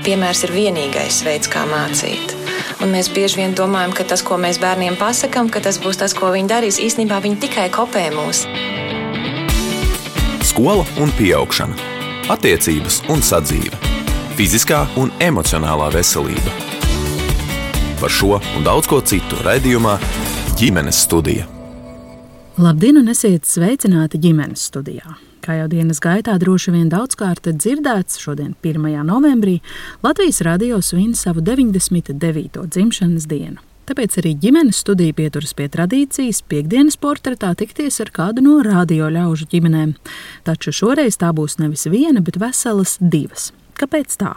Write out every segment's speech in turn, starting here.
piemērs ir vienīgais veids, kā mācīt. Un mēs bieži vien domājam, ka tas, ko mēs bērniem pasakam, ka tas būs tas, ko viņi darīs, īstenībā viņi tikai kopē mūs. Skola un pieaugšana. Attiecības un sadzīve. Fiziskā un emocionālā veselība. Par šo un daudz ko citu raidījumā Ģimenes studija. Labdien un esiet sveicināti Ģimenes studijā. Kā jau dienas gaitā droši vien daudzkārt dzirdēts, šodien 1. novembrī Latvijas radio svin savu 99. dzimšanas dienu. Tāpēc arī Ģimenes studija pieturas pie tradīcijas piektdienas portretā tikties ar kādu no radio ļaužu ģimenēm. Taču šoreiz tā būs nevis viena, bet veselas divas. Kāpēc tā?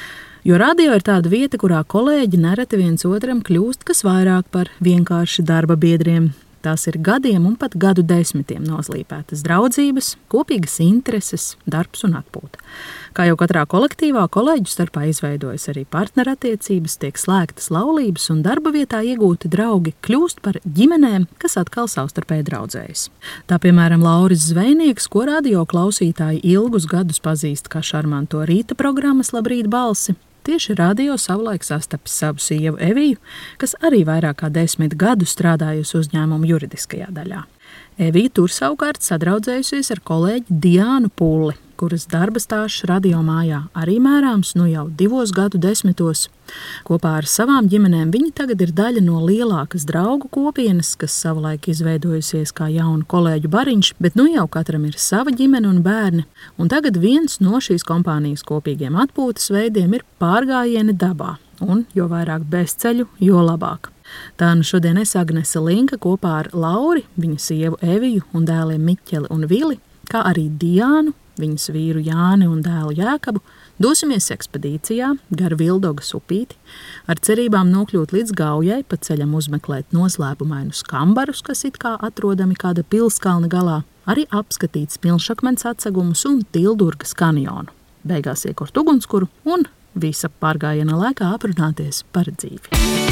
Jo radio ir tāda vieta, kurā kolēģi nereti viens otram kļūst kas vairāk par vienkārši darba biedriem. Tās ir gadiem un pat gadu desmitiem nozlīpētas draudzības, kopīgas intereses, darbs un atpūta. Kā jau katrā kolektīvā, kolēģu starpā izveidojas arī partnerattiecības, tiek slēgtas laulības un darba vietā iegūti draugi kļūst par ģimenēm, kas atkal savstarpēji draudzējas. Tā piemēram Lauris Zvejnieks, ko radio klausītāji ilgus gadus pazīst kā šarmanto rīta programmas Labrīt balsi. Tieši radio savulaik sastapis savu sievu Eviju, kas arī vairāk kā 10 gadu strādājusi uzņēmuma juridiskajā daļā. Evija tur savukārt sadraudzējusies ar kolēģi Diānu Pulli, kuras darba stāsts radio mājā arī mērāms jau 2 gadu desmitos. Kopā ar savām ģimenēm viņi tagad ir daļa no lielākas draugu kopienas, kas savulaik izveidojusies kā jaunu kolēģu bariņš, bet jau katram ir sava ģimene un bērni. Un tagad viens no šīs kompānijas kopīgiem atpūtas veidiem ir pārgājieni dabā. Un jo vairāk bezceļu, jo labāk. Tā nu šodien es Agnese Linka kopā ar Lauri, viņa sievu Eviju un dēliem Miķeli un Vili, kā arī Diānu, viņas vīru Jāni un dēlu Jēkabu, dosimies ekspedīcijā gar Vildogas upīti, ar cerībām nokļūt līdz Gaujai, pa ceļam uzmeklēt noslēpumainus kambarus, kas it kā atrodami kāda pilskalna galā, arī apskatīt Smilšakmens atsegumus un Tildurgas kanjonu. Beigās iekurt ugunskuru un visa pārgājiena laikā aprunāties par dzīvi.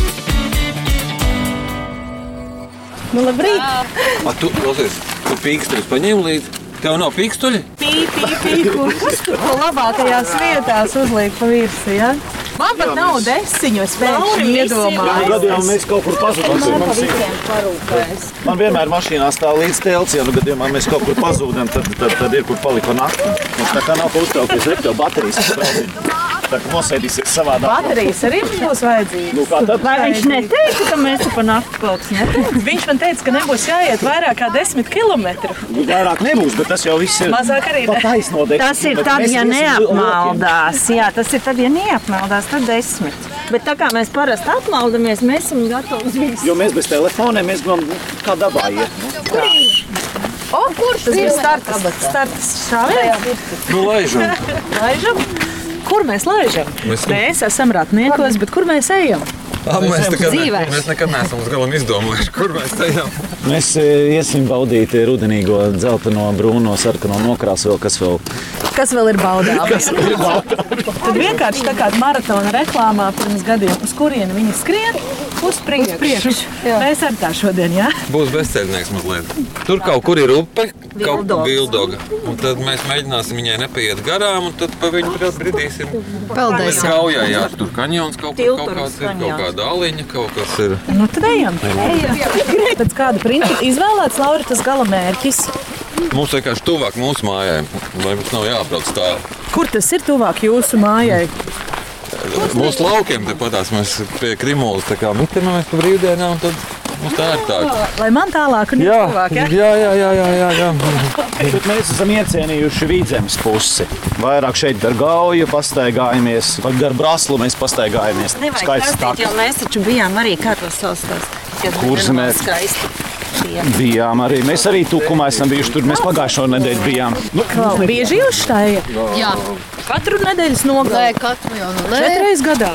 Nu, labrīt! Tu, klausies, tu pīkstuļus paņēmi līdzi? Tev nav pīkstuļi? Ko labākajās vietās uzliek pa virsi, ja? Man pat nav desiņu, es pēkšņi iedomāju. Gadījumā mēs kaut kur pazudām. Man vienmēr mašīnā stāv līdz telts, ja gadījumā mēs kaut kur pazūdam, tad ir kur palika nakti. Mums tā kā nav ko uztraukties, rekt jau baterijas spraudiņu. Tā kā nosēdīsies savādā. Baterijas arī būs vajadzīgas. Nu, kā tad? Vai viņš neteica, ka mēs pa nakti kaut kas neteica? Viņš man teica, ka nebūs jāiet vairāk kā 10 kilometru. Vairāk nebūs, bet tas jau viss ir mazāk arī pa taisno 10. Tas ir tad, ja neapmaldās. Jā, tas ir tad, ja neapmaldās, tad 10. Bet tā kā mēs parasti apmaldamies, mēs esam gatavi uz visu. Jo mēs bez telefoniem, mēs gribam kā dabā iet. Kurš tas ir startas šāvējā? Nu, laižam. Laižam? Kur mēs laižam? Mēs esam ratniekos, bet kur mēs ejam? Mēs nekad neesam uz galam izdomājuši, kur mēs ejam. Mēs iesim baudīt rudenīgo, dzelteno, brūno, sarkano nokrāsu vēl, kas vēl ir baudāms. Tad vienkārši tā kā maratona reklāmā pirms gadiem, uz kurieni viņi skrien, uz priekšu. Mēs ar tā šodien, jā? Būs bezceļnieks mazliet. Tur kaut kur ir upe, kaut Vildoga. Un tad mēs mēģināsim viņai nepaiet garām, un tad pa viņu bridīsim. Peldēsim. Gaujā, jā, tur kanjons kaut kāds ir, kaut kāda aliņa, kaut kas ir. Nu tad ejam. Pēc kāda principa izvēlēts, Laura, tas gala mērķis? Mums vienkārši tuvāk mūsu mājai, lai mums nav jābrauc tā. Kur tas ir tuvāk jūsu mājai? Mūsu laukiem tepatās mēs pie Krimulas tā kā mitinamies pa brīvdienām, tad mums tā ir tā. Lai man tālāk un tuvāk, ja? Jā. Bet mēs esam iecienījuši Vidzemes pusi. Vairāk šeit gar Gauju pastaigājamies, gar Braslu mēs pastaigājamies. Nevajag prasīt, jo mēs taču bijām arī kā to saustās. Kurzemē. Bijām arī. Mēs arī Tukumā esam bijuši tur. Mēs pagājušo nedēļu bijām. Bieži jūs štai? Jā. Katru nedēļas nogali? Nē, katru jau 4 reizes gadā?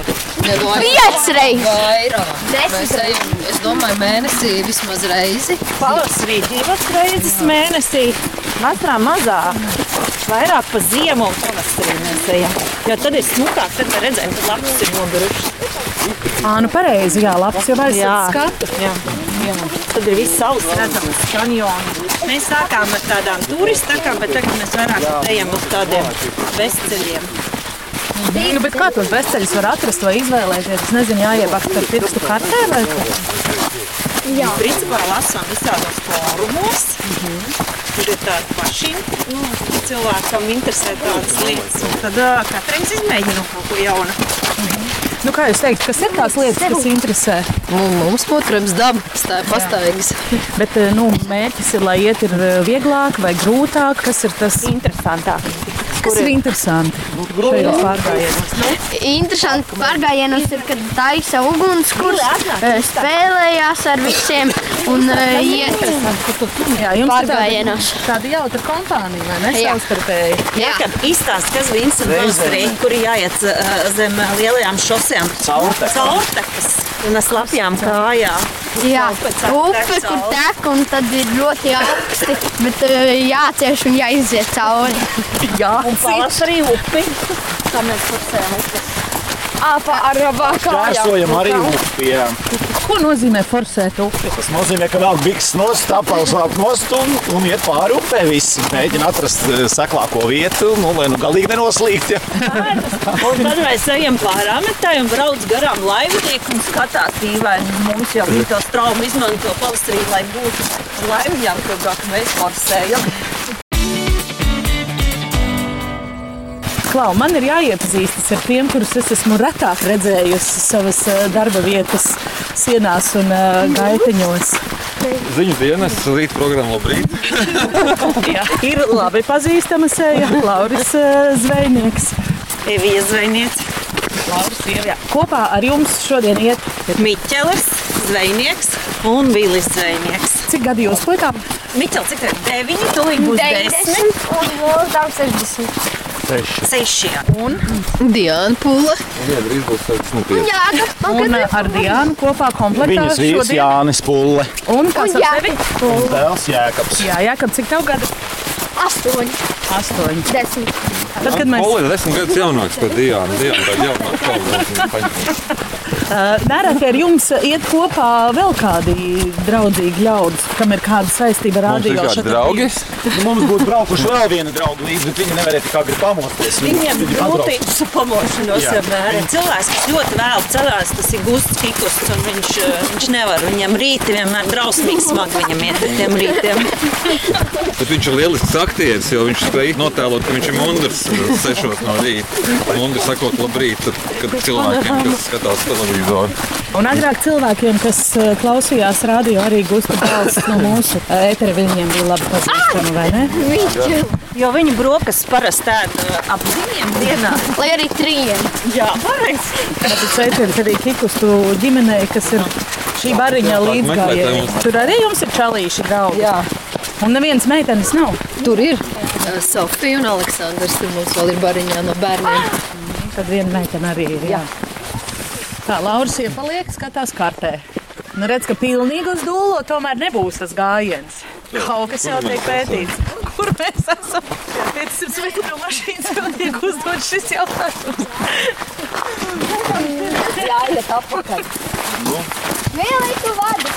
5 reizes! Vairāk. Mēs ejam, es domāju, mēnesī vismaz reizi. Pavasarī 2 reizes mēnesī. Vasarā mazāk. Vairāk pa ziemu un pavasarī mēs ejam. Jo tad ir smukāk, tad var redzēt, ka lapas ir nobirušas. Nu pareizi, jā, lapas jau aizsat skatu. Jā. Tad ir viss saules redzams kanjoni. Mēs sākām ar tādām turistakām, bet tagad mēs vairāk ejam uz tādiem bezceļiem. Bet kā tos bezceļus var atrast vai izvēlēties? Es nezinu, jāiebakt ar pirkstu kartē vai ko? Jā. Principā lasām visādos fórumos. Tur ir tādi paši cilvēkam interesē tādas lietas. Un tad katreiz izmēģinām kaut ko jaunu. Nu, kā jūs teikt, kas ir tās lietas, kas interesē? Mums, protams, daba pastaigas. Bet mērķis ir, lai iet ir vieglāk vai grūtāk? Kas ir tas Interesantāk. Kas ir interesanti šajos pārgājienos? Interesanti pārgājienos ir, kad taisa ugunskurs, spēlējās ar visiem un iet pārgājienos. Tāda jautra kompānija, vai ne? Savstarpēji. Jā, kad izstāst, kas Vincent Valstrī, kur jāiet zem lielajām šosejām. Caurtekas un slapjām kājām. Jā, upe, kur tek, un tad ir ļoti augsti, bet jācieš un jāiziet cauri. Jā, un pavasarī upi. Kā mēs forsējam upes. Pa arabā kājām. Šķērsojam arī upi, jā. Ko nozīmē forsēt upi? Tas nozīmē, ka vēl bikses nost, apels vēl nost un iet pāri upē visi. Mēģina atrast seklāko vietu, lai galīgi nenoslīgt. Ja. Un tad mēs ejam pāri ametai un brauc garām laivnieku un skatās dīvaini. Mums jau to straumu izmanto pavasarī, lai būtu laivņām, kad mēs forsējam. Klau, man ir jāiepazīstas ar tiem, kurus es esmu retāk redzējusi savas darba vietas sienās un gaiteņos. Ziņu dienas, rīta programma Labrīt. Jā, ir labi pazīstama seja, Lauris Zvejnieks. Evija Zvejniece. Lauris ir, jā. Kopā ar jums šodien iet Miķelis Zvejnieks un Vilis Zvejnieks. Cik gadi jūs puikām? Miķeli, cik tev 9, tūlīt būs 10. Un mūsdām 60. 6. Un Diana Pula. Jā, drīz būs 65. Un ar Diānu kopā komplektā Viņas vīrs Jānis Pulle. Un kā sauc tevi? Un dēls Jēkabs. Jā, Jēkab, cik tev gadi? 8. 10. Tad, kad mēs... Poli ir 10 gadus jaunāks par Diānu. Diāna tāda jaunāka. Nereti ar jums iet kopā vēl kādi draudzīgi ļaudis, kam ir kāda saistība ar radio. Mums ir kādi draugi? Mums būtu braukuši vēl viena drauga līdzi, bet viņi nevarēja tik agri pamosties. Viņiem grūtības ar pamošanos vienmēr. Cilvēks, kas ļoti vēl celās, tas ir Gusts Kikusts, un viņš nevar. Viņam rīti vienmēr drausmīgi smagi viņam iet ar tiem rītiem. Bet viņš ir lielisks aktieris, jo viņš spēj notēlot, ka viņš ir mundrs 6 no rīta. Mundri sakot labrīt, tad, kad cilvēkiem, kas skatās televizoru. Un agrāk cilvēkiem, kas klausījās radio, arī Gusta balss no mūsu ētera, viņiem bija labi pazīstama, vai ne? Jo viņu brokas parasti ēd ap 2 dienā. Lai arī 3. Jā, pareizi. Tad sveiciens arī Kikustu ģimenei, kas ir šī bariņa līdzgājēji. Tur arī jums ir čalīši draugi? Jā. Un nevienas meitenes nav? Tur ir Sofija un Aleksandrs, tur mums vēl ir bariņā no bērniem. Tad viena meitene arī ir, jā. Tā, Lauris iepaliek, skatās kartē. Nu redz, ka pilnīgi uz dūlo tomēr nebūs tas gājiens. Kaut kas jau tiek pētīts. Kur mēs esam? 500 metru mašīnas vēl tiek uzdot šis jautājums. Jāiet apakaļ. Vēl tu vadi.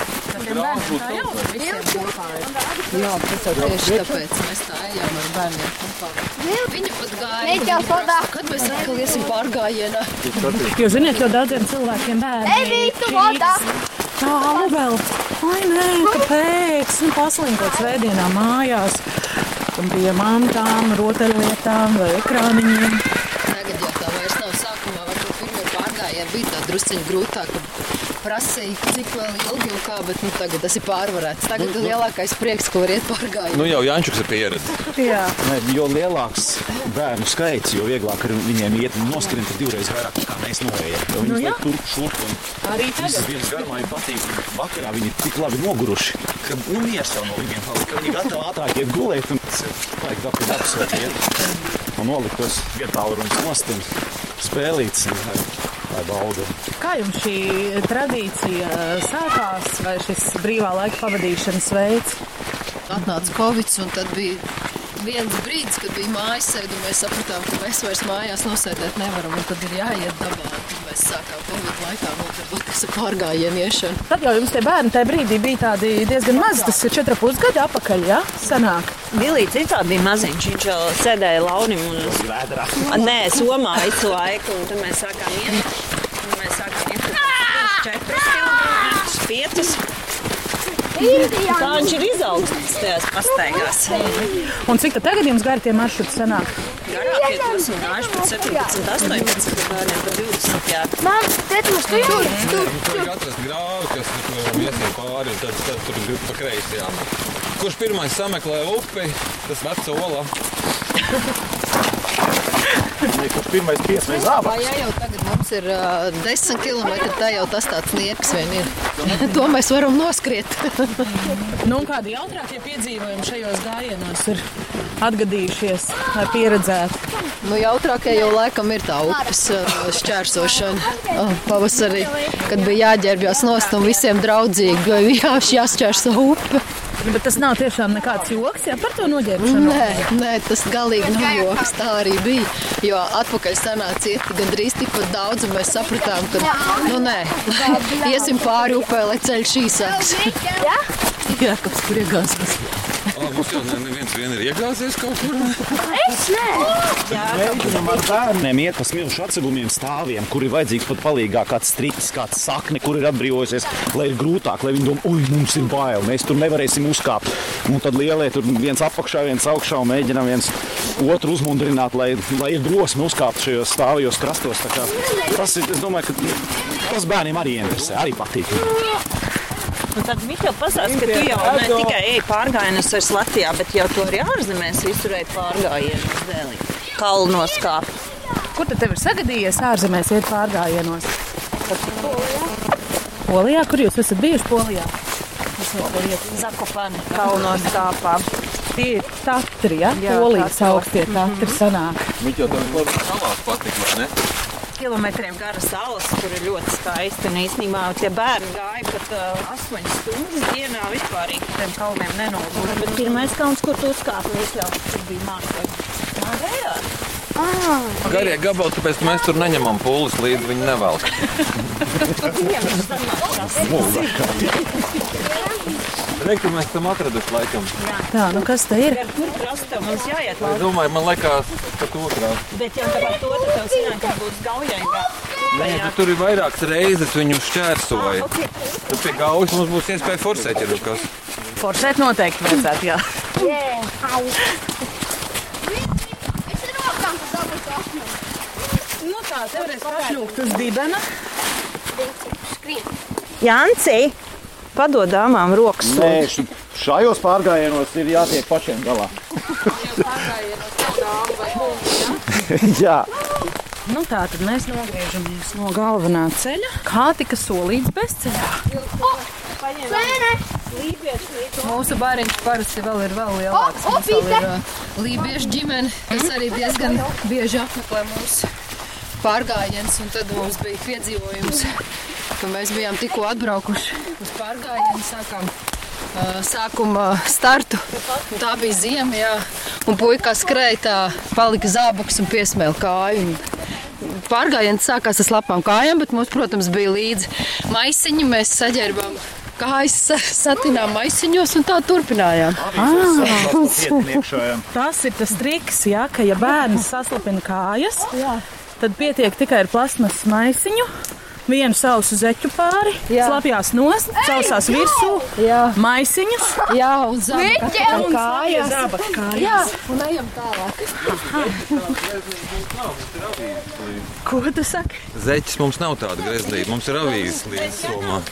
Jā, tieši tāpēc mēs tā ejam ar bērniem kopā. Viņa pat gāja. Kad mēs atkal iesim pārgājienā? Jo, ziniet, jo daudziem cilvēkiem bērni. Evītu vadā. Tālu vēl. Ai, nē, kāpēc? Paslinkot svētdienā mājās. Un pie mantām, rotaļlietām vai ekrāniņiem. Tagad jau tā vairs nav sākumā, varbūt pirmie pārgājieni bija tā drusciņi grūtāk, prasīja, cik vēl ilgi un kā, bet tagad tas ir pārvarēts. Tagad ir lielākais prieks, ko var iet pārgājienu. Nu jau Jančuks ir pieredze. Jā. Nē, jo lielāks bērnu skaits, jo vieglāk ir viņiem iet un noskrien, tad 2 reizes vairāk kā mēs noējam. Jo viņi liek turp šurp un arī visas dienas garumā viņi patīk. Vakarā viņi tik labi noguruši, ka miers jau no viņiem palika, ka viņi gatavi ātrāk iet gulēt un vajag dabas iet. Un nolikt tos vietālurumus nost un spēlītas. Lai bauda. Kā jums šī tradīcija sākās, vai šis brīvā laika pavadīšanas veids? Atnāca Covid, un tad bija viens brīdis, kad bija mājas sēde, un mēs sapratām, ka mēs vairs mājās nosēdēt nevaram, un tad ir jāiet dabā. Tad mēs sākām Covid laikā nodarboties ar pārgājienu iešanu. Tad jau jums tie bērni tajā brīdī bija tādi diezgan mazi, tas ir 4,5 gadi atpakaļ, ja? Sanāk. Vilīts ir tādi bija maziņš, viņš jau sēdēja launim un somā visu laiku, un tad mēs sākām iet. Mēs sākām iet 4 kilometrus, 5. Tā viņš ir izaugstis tajās pastaigās. Un cik tad tagad jums gari tie maršruti sanāk? Garākie tos un gājuši pat 17, 18 bērniem pa 20, jā. Mam, tēt, mums tu jūtas? Vajag atrast grāvi, kas iesīja pāri, un tad tur ir pa kreisi, jā. Kurš pirmais sameklē upi, tas veca ola. Kurš pirmais piesmēja zābakus? Vai jau tagad mums ir 10 kilometri, tā jau tas tāds nieks vien ir. To mēs varam noskriet. Nu, un kādi jautrākie piedzīvojumi šajos gājienos ir atgadījušies vai pieredzēti? Nu, jautrākie jau laikam ir tā upes šķērsošana pavasarī, kad bija jāģērbjās nost un visiem draudzīgi jāšķērso upe. Bet tas nav tiešām nekāds joks, ja par to noģērbšanu? Nē, tas galīgi nav joks, tā arī bija. Jo atpakaļ sanāca iet gandrīz tikpat daudz, un mēs sapratām, ka, iesim pāri upē, lai ceļš īsāks. Jā, kāds kur iegāzās. Mums jau neviens vien ir iegāzies kaut kur. Es nē. Mēģinam ar bērniem iet pa smilšu atseglumiem stāviem, kur ir vajadzīgs pat palīgā kāds striķis, kāds sakne, kur ir atbrīvojusies, lai ir grūtāk, lai viņi domā, mums ir bail, mēs tur nevarēsim uzkāpt. Un tad lielie tur viens apakšā, viens augšā un mēģinam viens otru uzmundrināt, lai ir drosme uzkāpt šajos stāvjos krastos. Tā kā tas ir, es domāju, ka tas bērniem arī interesē, arī patīk. Un tad Miķel pasāst, ka tu jau ne tikai ej pārgājienos vairs Latvijā, bet jau to arī ārzemēs visur ej pārgājienos dēlī. Kalnos kāp. Kur tad tev ir sagadījies ārzemēs iet pārgājienos? Polijā? Kur jūs esat bijuši Polijā? Zakopani. Kalnos kāpā. Tie ir Tatri, ja? Polijas augstie Tatri sanāk. Miķel, tev labi salās patīk, vai ne? Kilometriem gara salas, kur ir ļoti skaisti. Un īstenībā tie bērni gāja pat 8 stundas dienā vispārīgi par tiem kalniem nenogura. Bet pirmais kalns, kur tu uzkāpi, izļauts, tur bija mākslīgi. Gājāt? Garie gabali, tāpēc mēs tur neņemam pūles līdzi, viņi nevelk. Reiktu, mēs tam atraduši laikam. Tā, nu kas te ir? Kur krasta mums jāiet Es labi? domāju, man liekas, ka to krasta. Bet jau tāpēc to tev zināt, ka būs gaujai. Nē, bet tur ir vairākas reizes viņu šķērsoja. Tad pie gaujas mums būs iespēja forsēt, ja nu kas. Forsēt noteikti vajadzētu, jā. Nu tā, tev varēs pašļūkt uz dibena. Janci, padod dāmām rokas. Nē, šajos pārgājienos ir jātiek pašiem galā. Jā. Nu tā, tad mēs nogriežamies no galvenā ceļa. Kā tika solīts bezceļā? Mūsu bāriņš parasti vēl ir lielāks. Mums vēl ir lībiešu ģimene, kas arī diezgan bieži apmeklē mūsu pārgājiens. Un tad mums bija piedzīvojums, ka mēs bijām tikko atbraukuši uz pārgājienu, sākām sākuma startu. Tā bija ziema, jā. Un puika skrēja tā, palika zābaks un piesmēla kāju. Pārgājiens sākās ar slapām kājām, bet mums, protams, bija līdzi maisiņi. Mēs saģērbām kājas, satinām maisiņos un tā turpinājām. Tas ir tas triks, ja, ka ja bērns saslapina kājas, tad pietiek tikai ar plasmasas maisiņu. Vienu sausu zeķu pāri, slapjās nost, sausās virsū, maisiņus. Jā, un zābakājās. Jā, un ejam tālāk. Ko tu saki? Zeķis mums nav tāda greznība, mums ir avīzes līdz somā.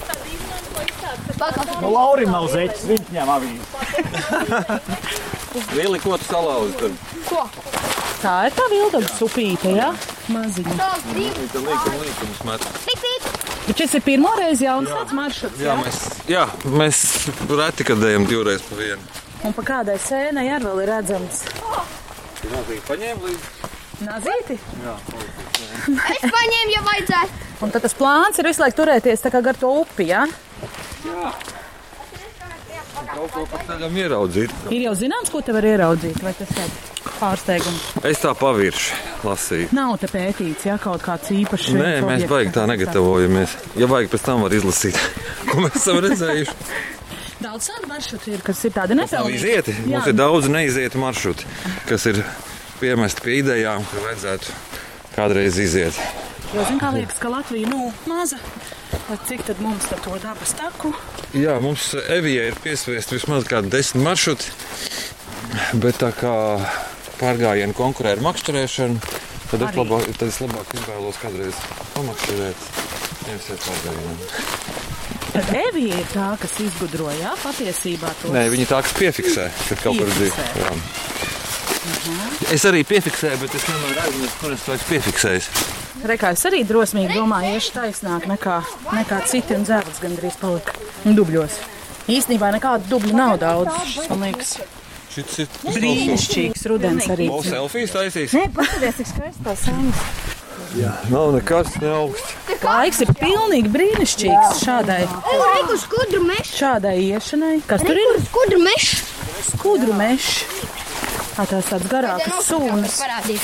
Nu, Laurim nav zeķis, viņš ņem avīzi. Vili, ko tu salauzi tad? Ko? Tā ir tā vildaga supīte, ja? Maziņa. Tā līkums met. Bet šis ir pirmo reizi jauns tāds maršruts, Jā, mēs reti, kad ejam 2 reizes pa vienu. Un pa kādai sēnai arī vēl ir redzams. Nazīti paņēma līdzi? Nazīti? Jā. Es paņēmu, ja vajadzētu. Un tad tas plāns ir visu laiku turēties tā kā gar to upi, ja? Jā. kaut ko pa ceļam ieraudzīt. Ir jau zināms, ko te var ieraudzīt, vai tas tāds pārsteigums? Es tā pavirši lasīju. Nav te pētīts, ja kaut kāds īpašs. Nē, mēs baigi tā negatavojamies. Ja vajag, pēc tam var izlasīt, ko mēs esam redzējuši. Daudz tādu maršrutu ir, kas ir tādi nepelnīgi. Izieti. Mums ir daudz neizietu maršruti, kas ir piemesti pie idejām, ka vajadzētu kādreiz iziet. Jo, zin, kā liekas, ka Latvija, maza. Cik tad mums par to dabas taku? Jā, mums Evijai ir piesviest vismaz kādi 10 maršruti, bet tā kā pārgājienu konkurē ar makšķerēšanu, tad es labāk izvēlos kādreiz pamakšķerēt, nevis iet pārgājienam. Tad Evija ir tā, kas izgudroja, patiesībā tos... Nē, viņa tā, kas piefiksē, kad kaut kur dzīvo. Es arī piefiksēju, bet es nevaru aizmirst, kur es to esmu piefiksējis. Rekā, es arī drosmīgi domāju, iešu taisnāk nekā citi un zēvats gandrīz palika dubļos. Īstenībā nekādu dubļu nav daudz, man liekas. Šis ir brīnišķīgs rudens arī. Būs selfijas taisīs? Nē, paskaties, cik skaisti tās saņas. Jā, nav nekas neaugsts. Laiks ir pilnīgi brīnišķīgs šādai skudru mešu. Šādai iešanai. Kas tur ir? Skudru mešu. Skudru mešu. Tās tāds garākas sūnas.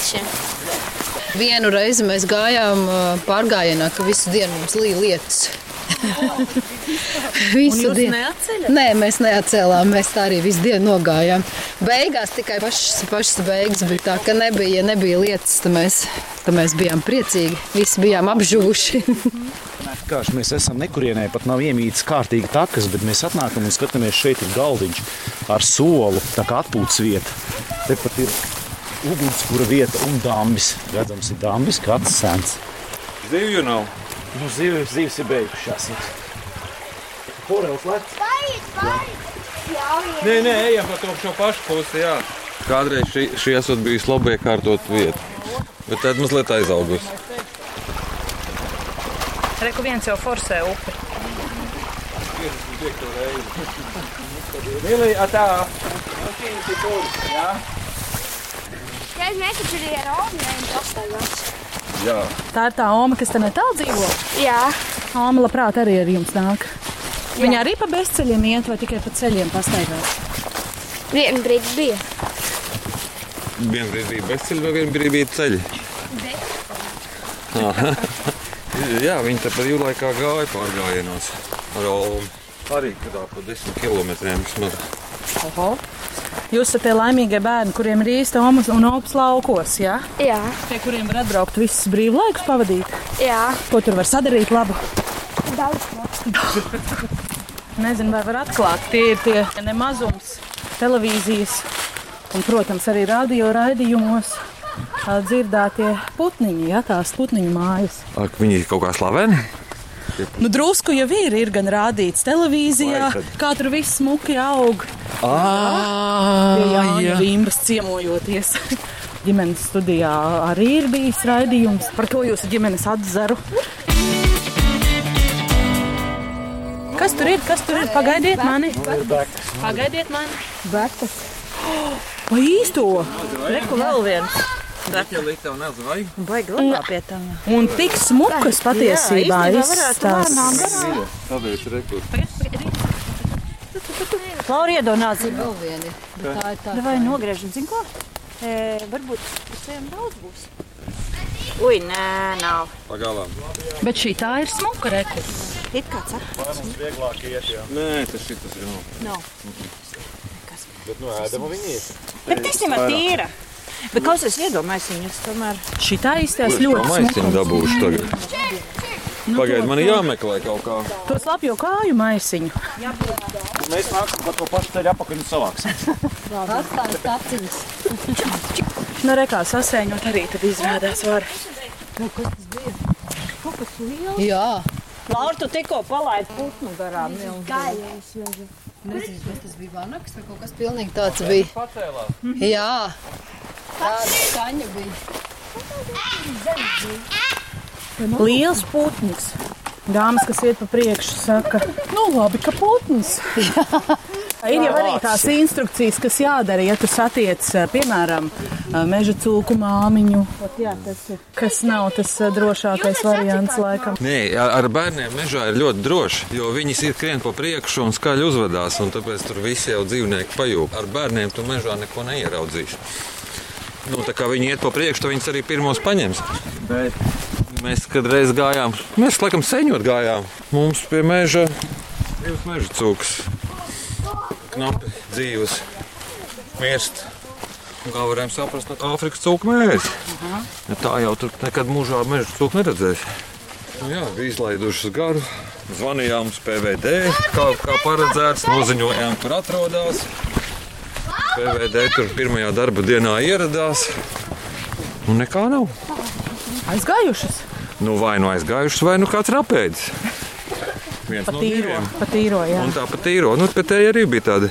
Vienu reizi mēs gājām pārgājienā, ka visu dienu mums lija lietus. Visu dienu neatceļat? Nē, mēs neatcēlām, mēs tā arī visu dienu nogājām. Beigās tikai pašas beigas bija tā, ka nebija lietas, tad mēs bijām priecīgi, visi bijām apžuvuši. Kāši mēs esam nekurienē, pat nav iemītas kārtīgi takas, bet mēs atnākam un skatāmies, šeit ir galdiņš ar solu, tā kā atpūtas vieta. Te pat ir ugunskura vieta un dambis. Redzams, ir dambis, kāds sens. Zivju nav. Nu, zivs ir beigušās. Horels lec. Nē, ejam pa šo pašu pusi, jā. Kādreiz šī esot bijis labi iekārtot vieta, bet tad mazliet aizaugus. Reku viens jau forsē upi. 55. reizi. Mili, atā. Jā. Mēs taču arī ar Omu pastaigās. Jā. Tā ir tā Oma, kas te netālu dzīvo? Jā. Oma labprāt arī ar jums nāk. Viņa arī pa bezceļiem iet vai tikai pa ceļiem pastaigās? Vienu brīdi bija. Vienu brīdi bija bezceļi vai vienu brīdi bija ceļi? Jā, viņi te pa jūlaikā gāja pārgājienos ar Olmu. Arī kādā pa 10 kilometriem vismaz. Oho. Jūs esat tie laimīgie bērni, kuriem ir īsta Omas un Opas laukos, jā? Jā. Pie kuriem var atbraukt visus brīvlaikus pavadīt? Jā. Ko tur var sadarīt labu? Daudz ko. Nezinu, vai var atklāt. Tie ir tie nemazums televīzijas un, protams, arī radio raidījumos dzirdētie putniņi, jā, tās putniņu mājas. Ak, viņi ir kaut kā slaveni? Nu, drusku jau ir gan rādīts televīzijā, kā tur viss smuki aug. Jā, Vimbas ciemojoties. Ģimenes studijā arī ir bijis raidījums par to jūsu ģimenes atzaru. Kas tur ir? Pagaidiet mani. Pagaidiet mani. Bekas. Vai īsto? Reku vēl viens. Baigi labā pie tam. Un tik smukas patiesībā izstās. Tāpēc rekurs. Laura iedonās. Vēl vieni. Tā ir tā. Vai nogriežam, zin ko? Varbūt pusējiem daudz būs. Ui, nē, nav. Pagalām. Bet šī tā ir smuka reku. It kā cer. Mums vieglāk iet, jā. Nē, tas šitas ir nav. Nav. Bet nu ēdama viņi iet. Bet tiksim ar tīra. Bet klausies, iedomājas viņas tomēr. Šī tā izstās ļoti Maisiņu smuka. dabūšu tagad. Pagaid, man jāmeklē kaut kā. To slapjo kāju maisiņu. Mēs nākam pa to pašu ceļu apakaļ un savāksim. Atstājas taciņas. Nu, rekā sasēņot arī tad izrādās var. Kas tas bija? Kaut kas liels? Jā. Laura, tu tikko palaid putnu garām. Nezinu, kas tas bija vanaks vai kaut kas pilnīgi tāds bija. Pacēlās. Jā. Tāda skaņa bija. Liels putns. Dāmas, kas iet pa priekšu, saka, nu labi, ka putns. Ir jau arī tās instrukcijas, kas jādara, ja tu satiec, piemēram, meža cūku māmiņu. Jā, kas nav tas drošākais variants laikam. Nē, ar bērniem mežā ir ļoti droši, jo viņi skrien pa priekšu un skaļi uzvedās, un tāpēc tur visi jau dzīvnieki pajūg. Ar bērniem tu mežā neko neieraudzīs. Tā kā viņi iet pa priekšu, tad viņas arī pirmos paņems. Bet mēs kādreiz gājām, mēs laikam seņot gājām. Mums pie meža divas meža cūkas. Knapi dzīves mirst. Kā varējām saprast, ka Āfrikas cūka mērs. Ja tā jau tur nekad mūžā meža cūku neredzēs. Jā, bija izlaidušas garu. Zvanījām uz PVD, kā paredzēts, noziņojām, kur atrodas. PVD tur pirmajā darba dienā ieradās. Un nekā nav. Aizgājušas? Vai nu aizgājušas, vai nu kāds rapēdis. Viens no diviem. Patīro, jā. Un tā patīro. Pēc te arī bija tādi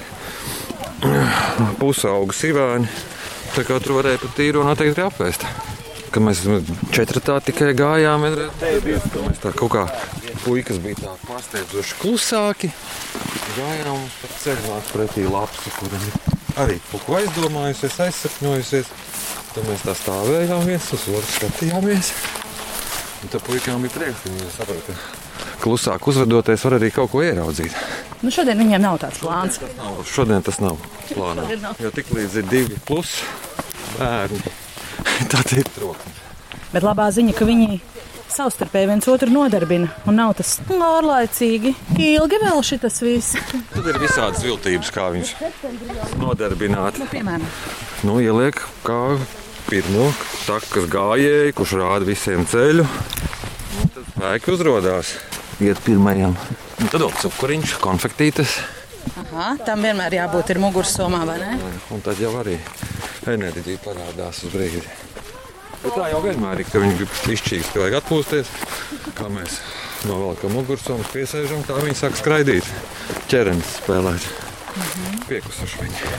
pusauga sivēni. Tā kā tur varēja patīro noteikti apēst. Kad mēs četratā tikai gājām, mēs tā kaut kā puikas bija tā pārsteidzoši klusāki. Gājām pa ceļu nāk pretī lapsa, kuram arī kaut ko aizdomājusies, aizsapņojusies. Tad mēs tā stāvējām viens uz otru, skatījāmies. Un tā puikām bija prieks, viņi saprata, klusāk uzvedoties var arī kaut ko ieraudzīt. Šodien viņiem nav tāds plāns. Šodien tas nav plānā. Jo tik līdz ir 2+ bērni, tad ir troksnis. Bet labā ziņa, ka viņi savstarpēji viens otru nodarbina un nav tas ārlaicīgi. Ilgi vēl šitas viss. Tad ir visādas viltības, kā viņš nodarbināt. Piemēram? Ieliek kā pirmo takas gājēju, kurš rāda visiem ceļu. Tad spēki uzrodās. Iet pirmajam. Un tad vēl cukuriņš, konfektītes. Tam vienmēr jābūt ir mugursomā, vai ne? Un tad jau arī enerģija parādās uz brīdi. Bet tā jau vienmēr ir, ka viņi grib izšķīgs, ka vajag atpūsties. Kā mēs novelkam mugursomas, piesēžam, tā viņi sāk skraidīt. Ķerenis spēlēt. Piekusuši viņi.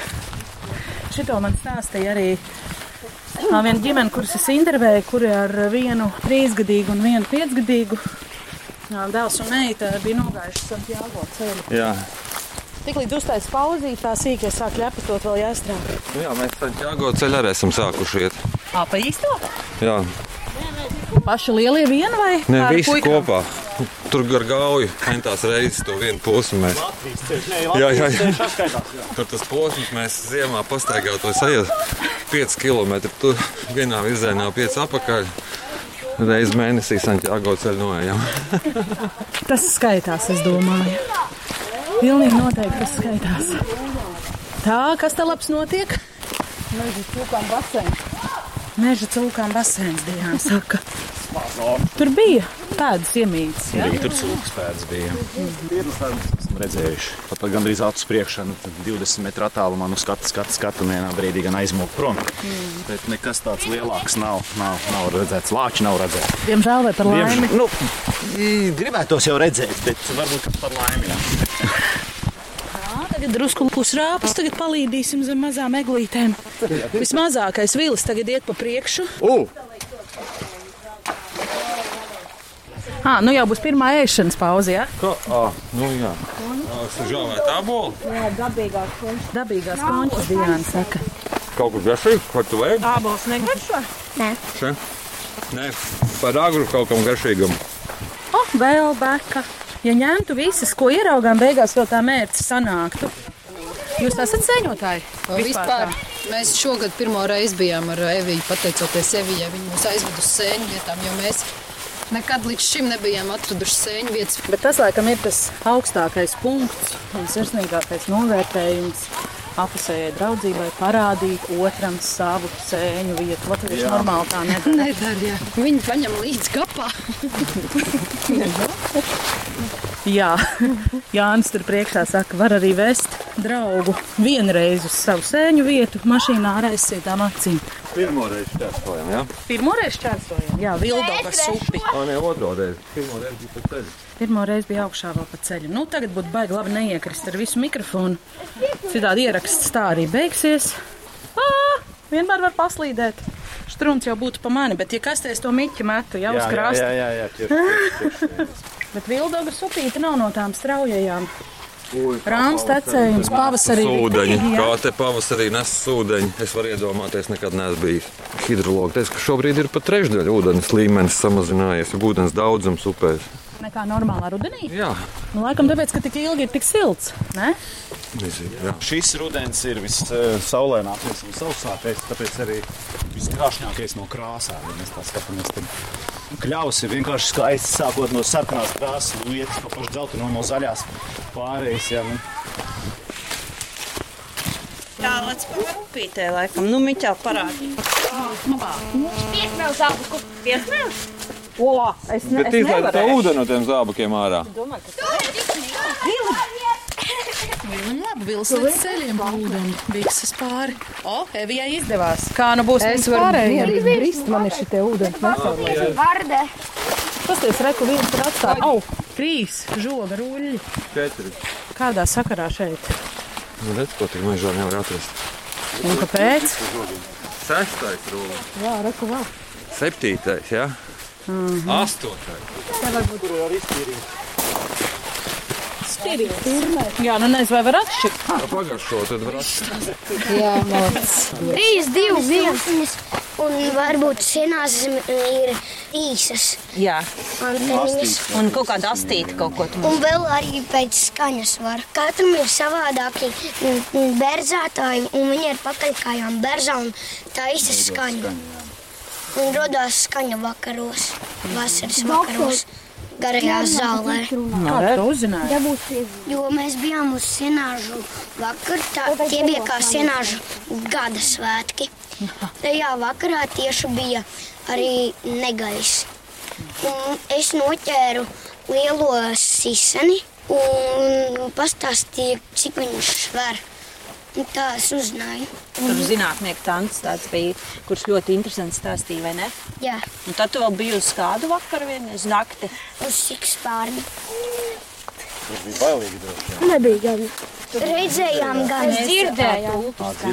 Šito man stāstīja arī viena ģimene, kuras es intervēju, kuri ar vienu 3-gadīgu un vienu 5-gadīgu dēls un meita bija nogājuši Santiago ceļu. Jā. Tiklīdz uztais pauzīt, tā sīkie sāk ļepatot vēl jāstrādā. Jā, mēs Santiago ceļu arī esam sākuši iet. Pa īsto? Jā. Paši lielie viena vai? Nē, visi puikām kopā. Tur gar gauju entās reizes to vienu posmu mēs. Jā. Tur tas posms mēs ziemā pastaigātos aiziet 5 kilometri. Tur vienā virzienā 5 apakaļ. Reiz mēnesī Santiago ceļu noejam. Tas skaitās, es domāju. Pilnīgi noteikti tas skaitās. Tā, kas te labs notiek? Meža cūkām basēns. Meža cūkām basēns, Diana saka. Tur bija pēdas iemītas, jā? Tur cūkas pēdas bija. Esam redzējuši. Pat gandrīz acis priekšā, 20 metru attālumā, skatu un vienā brīdī gan aizmūg prom. Bet nekas tāds lielāks nav redzēts. Lāči nav redzēts. Diemžēl vai par laimi? Gribētos jau redzēt, bet varbūt par laimi, jā. Tagad drusku pusrāpas, tagad palīdīsim zem mazām eglītēm. Vismazākais vilis tagad iet pa priekšu. Jau būs pirmā ēšanas pauze, jā? Jā. Žāvēt ābolu? Jā, dabīgās končas. Dabīgās končas, Diana saka. Kaut kur garšīgi, ko tu vajag? Ābols negaršo? Nē. Nē, par agru kaut kam garšīgam. Vēl beka. Ja ņemtu visas, ko ieraugām, beigās vēl tā mērķis sanāktu. Jūs esat sēņotāji? Vispār. Mēs šogad pirmo reizi bijām ar Eviju, pateicoties Evijai. Viņa mūs aizved uz sēņu vietām, jo mēs nekad līdz šim nebijām atraduši sēņu vietas. Bet tas, laikam, ir tas augstākais punkts un sirsnīgākais novērtējums apusējai draudzībai parādīt otram savu sēņu vietu. Latvieši normāli tā nedara. Nedara, jā. Viņi paņem līdz kapā. Jā, Jānis tur priekšā saka, var arī vest draugu vienreiz uz savu sēņu vietu mašīnā ar aizsietām acīm. Pirmoreiz šķērsojam, jā? Pirmoreiz šķērsojam, jā, Vildogas upi. Otroreiz. Pirmoreiz bija pa ceļu. Pirmoreiz bija augšā vēl pa ceļu. Tagad būtu baigi labi neiekrist ar visu mikrofonu. Citādi ieraksts tā arī beigsies. Vienmēr var paslīdēt. Strunts jau būtu pa mani, bet ja kastēs to miķi metu jau uz krasta. Jā, tieši. Bet Vildogas upīte nav no tām straujajām. Rāms tecējums pavasarī. Sūdeņi, kā te pavasarī nes sūdeņi. Es varu iedomāties, nekad neesmu bijis. Hidrologi teica, ka šobrīd ir pat trešdaļa ūdens līmenis samazinājies, ūdens daudzums upēs. Nekā normālā rudenī? Jā. Nu, laikam tāpēc, ka tik ilgi ir tik silts, ne? Nezinu, jā. Šis rudens ir vissaulēnākais un sausākais, tāpēc arī viskrāšņākais no krāsām. Ja mēs tā skatāmies, tad kļavs ir vienkārši skaists, sākot no sarkanās krāsas, lietas pa pašu dzelteno no zaļās pārējas. Ja, Tālēc par upītē, laikam. Nu, Miķā parādi. Piesmēl zābuku. Piesmēl? Bet izlaid to ūdeni no tiem zābakiem ārā. Vilim labi, Vils līdz ceļiem pa ūdeni, bikses pāri. Evijai izdevās. Kā nu būs mums pārējiem? Es varu brist, man ir šitie ūdens nesaulēs. Varde. Pasties, reku viens ir atstāt. 3 žoga ruļļi. 4. Kādā sakarā šeit? Nu, redz, ko tik mežā nevar atrast. Un kāpēc? 6. rūla. Jā, reku vēl. 7. jā? 8. Jā, nu nezinu, vai var atšķirt. Pagaršo, tad var atšķirt. Jā, malacis. 3, 2, 1. Un varbūt senās ir īsas Jā. anteņas. Un kaut kāda astīta kaut ko tu Un vēl arī pēc skaņas var. Katram ir savādāki berzētāji, un viņi ir pakaļkājām berzā un taisa skaņu. Un rodās skaņa vakaros, vasaras vakaros, garajā zālē. Kā tu uzzināji? Jo mēs bijām uz senāžu vakaru, tie bija kā senāžu gada svētki. Tajā vakarā tieši bija arī negaiss. Un es noķēru lielo siseni un pastāstīju, cik viņš sver. Un tā es uzzināju. Tur zinātnieku tants tāds bija, kurš ļoti interesants stāstīja, vai ne? Jā, Un tad tu vēl biji uz kādu vakaru vien, uz nakti. uz Sikspārni. Tas bija bailīgi droši. Nebija gan. Redzējām gan. Dzirdēju.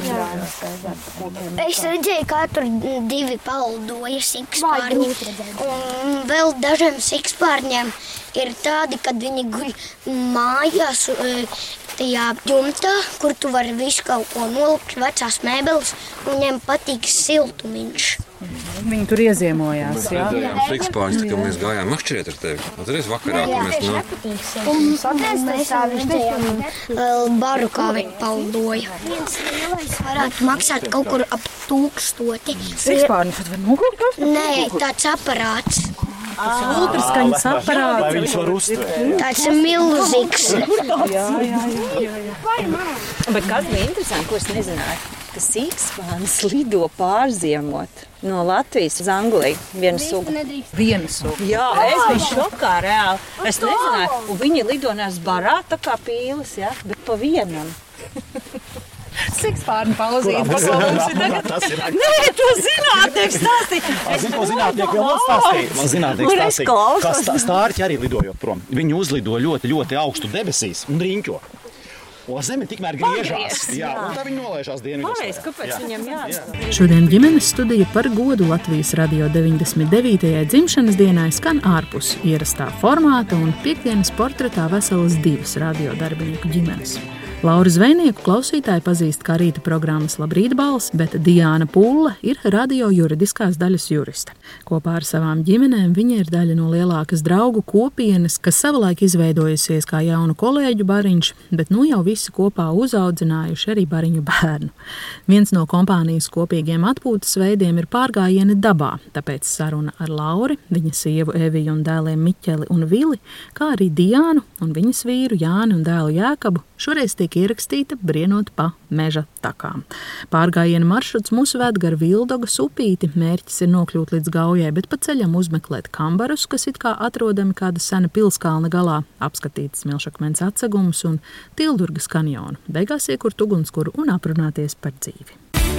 Es redzēju, kā tur 2 paldoja Sikspārņi. Un vēl dažiem Sikspārņiem ir tādi, kad viņi guļ mājās tajā jumtā, kur tu vari visu kaut ko nolikt, vecās mēbeles, un viņiem patīk siltumiņš. Viņi tur ieziemojās, jā? Redzējām Sikspārņus, tā kā mēs gājām makšķerēt ar tevi. Atceries vakarā, kad mēs Mēs redzējām baru, kā viņi paldoja. Viens lielais varētu maksāt kaut kur ap 1000. Sikspārņus tad var nogurt? Nē, tāds aparāts. Ultraskaņas Lai aparāts. viņus var uztvert. Tāds milzīgs. Bet kas bija interesanti, ko es nezināju, ka Sikspārnis lido pārziemot no Latvijas uz Angliju. Vienu sugu. Viena suga. Jā, es biju šokā reāli. Es nezināju, un viņi lido nevis barā tā kā pīles, ja, bet pa vienam. Sikspārņu pauzīti, paklausīsi tagad. Tas ir Nē, to zinātnieks stāstīja. Zinu, ko zinātnieki vēl stāstīja. Man zinātnieki Un es stāstīja, klausos. ka stārķi arī lidojot prom. Viņi uzlido ļoti, ļoti augstu debesīs un riņķo. O zeme tikmēr griežās. Jā, un tā viņi nolaižās dienvidos. Pareiz, kāpēc viņam jāatstā? Šodien ģimenes studija par godu Latvijas radio 99. dzimšanas dienai skan ārpus ierastā formāta un piekdienas portretā veselas 2 radio darbinieku ģimenes. Lauru Zvejnieku klausītāji pazīst kā rīta programmas Labrīt balss, bet Diāna Pūle ir radio juridiskās daļas juriste. Kopā ar savām ģimenēm viņa ir daļa no lielākas draugu kopienas, kas savulaik izveidojusies kā jaunu kolēģu bariņš, bet nu jau visi kopā uzaudzinājuši arī bariņu bērnu. Viens no kompānijas kopīgiem atpūtas veidiem ir pārgājieni dabā, tāpēc saruna ar Lauri, viņa sievu Eviju un dēliem Miķeli un Vili, kā arī Diānu un viņas vīru Jāni un dēlu Jēkabu šoreiz tiek ierakstīta brienot pa meža takām. Pārgājiena maršruts mūs ved gar Vildogas upīti, mērķis ir nokļūt līdz Gaujai, bet pa ceļam uzmeklēt kambarus, kas it kā atrodami kāda sena pilskalna galā, apskatīt Smilšakmens atsegumus un Tildurgas kanjonu, beigās iekurt ugunskura un aprunāties par dzīvi.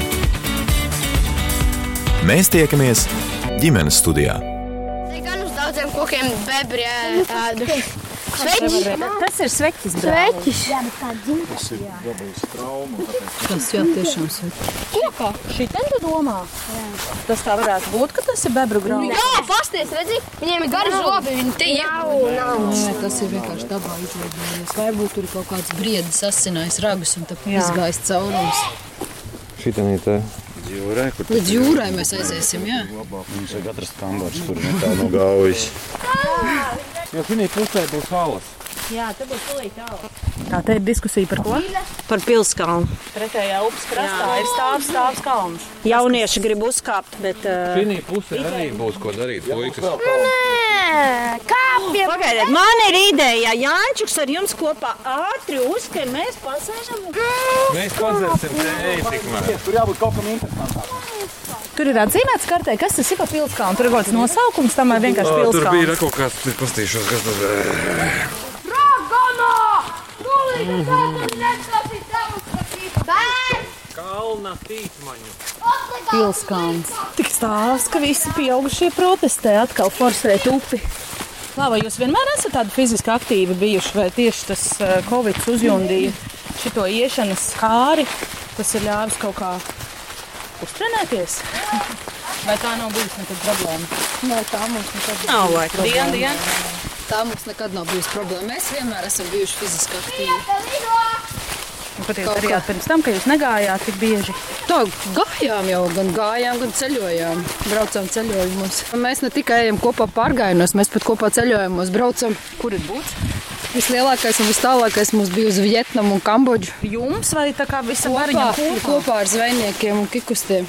Mēs tiekamies ģimenes studijā. Te gan uz daudziem kokiem bebri ēduši. Tas ir sveķis, brāl. Tas ir dabūjis traumu. Tas jā, tiešām sveķis. Kokā? Šitien tu domā? Tas tā varētu būt, ka tas ir bebru grauds. Jā, pasties, redzi, viņiem ir gari zobi, viņi te nav. Nē, tas ir vienkārši dabā izveidojis. Varbūt tur ir kaut kāds briedis asinājis ragus un tad izgājis caurums. Šitanī te. Līdz jūrai mēs aiziesim, jā? Mums vajag atrast kambars, kur tā no gaujas. Jo šī pusē būs alas. Jā, te būs tulīt alas. Tā te ir diskusija par ko? Par pilskalnu. Pretējā upes krastā ir stāvs kalns. Jaunieši grib uzkāpt, bet... Šī pusē arī būs ko darīt, puikas. Kāpjam! Pagaidiet, man ir ideja, Jāņčuks ar jums kopā ātri uzkai, mēs pasēžam. Mēs padzersim tēju tikmēr. Tur jābūt kaut kam interesantākam. Tur ir atzīmēts kartē, kas tas ir pa pilskalnu? Tur ir kaut kāds nosaukums, tam vai vienkārši pilskalns? Tur bija kaut kāds, pastīšos, kas tas... Kalna tītmaņu. Pilskalns. Tik stāvs, ka visi pieaugušie protestē atkal forsēt upi. Vai jūs vienmēr esat tādi fiziski aktīvi bijuši, vai tieši tas Covid uzjundīja šito iešanas kāri, tas ir ļāvis kaut kā uztrenēties? Vai tā nav bijusi nekad problēma? Nē, tā mums nekad nav problēma. Dien. Tā mums nekad nav bijusi problēma. Mēs vienmēr esam bijuši fiziski aktīvi. Pat jūs darījāt pirms tam, ka jūs negājāt tik bieži? Tā, gājām jau, gan ceļojām. Braucām ceļojumos. Mēs ne tikai ejam kopā pārgājienos, mēs pat kopā ceļojumos braucam. Kur ir būts? Vislielākais un vistālākais mums bija uz Vietnamu un Kambodžu. Jums vai tā kā visa bariņa kopā ar zvejniekiem un kikustiem?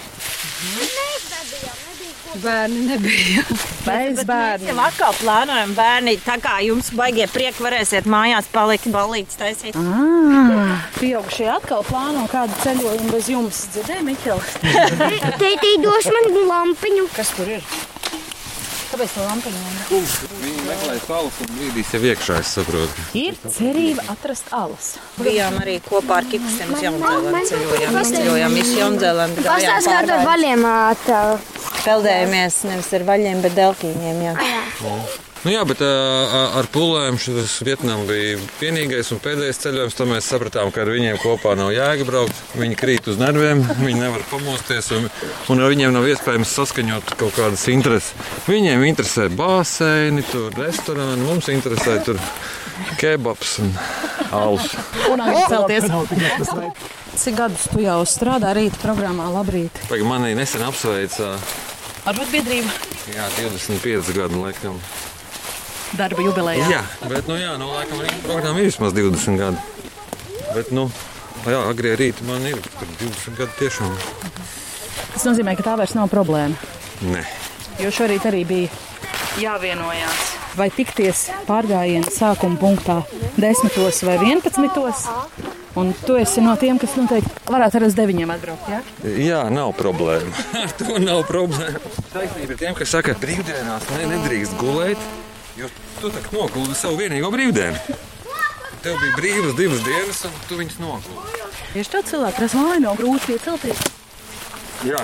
Bērni nebija. Bez bērni. Mēs jau atkal plānojam bērni, tā kā jums baigie prieki varēsiet mājās palikt balītes taisīt. Pieaugušie atkal plāno kādu ceļojumu bez jums. Dzirdēji, Miķeli? Tētī dos man lampiņu. Kas tur ir? Kāpēc to lampiņu? Viņi meklēja salas un brīdīs jau iekšā, es saprotu. Ir cerība atrast alas. Bijām arī kopā ar kikustiem uz Jaunzēlandu ceļojām. Mēs ceļojām visu Jaunzēlandu. Pastāst, kā tur vaļiem Peldējamies nevis ar vaļiem, bet delfīniem, jā. Nu jā, bet ar pulēm šis Vietnam bija vienīgais un pēdējais ceļojums, tad mēs sapratām, ka ar viņiem kopā nav jēga braukt. Viņi krīt uz nerviem, viņi nevar pamosties un ar viņiem nav iespējams saskaņot kaut kādas intereses. Viņiem interesē bāseini, tur restorāni, mums interesē tur kebabs un alus. Un celties. Cik gadus tu jau strādā rīta programmā Labrīt? Mani nesen apsveica. Arotbiedrība? Jā, 25 gadu laikam. Darba jubilejā. Jā, bet laikam rīta programma ir vismaz 20 gadi. Bet, agrie rīti man ir 20 gadi tiešām. Tas nozīmē, ka tā vairs nav problēma? Nē. Jo šorīt arī bija jāvienojās. Vai tikties pārgājiena sākuma punktā 10 vai 11? Un tu esi no tiem, kas noteikti varētu arī uz 9 atbraukt, jā? Jā, nav problēma. Ar to nav problēma. Taisnība ir tiem, kas saka, ka brīvdienās nedrīkst gulēt, jo tu tak noguldi savu vienīgo brīvdienu. Tev bija brīvas 2 dienas, un tu viņas noguldi. Tieši tā cilvēki prasa, vai nav grūti piecelties? Jā.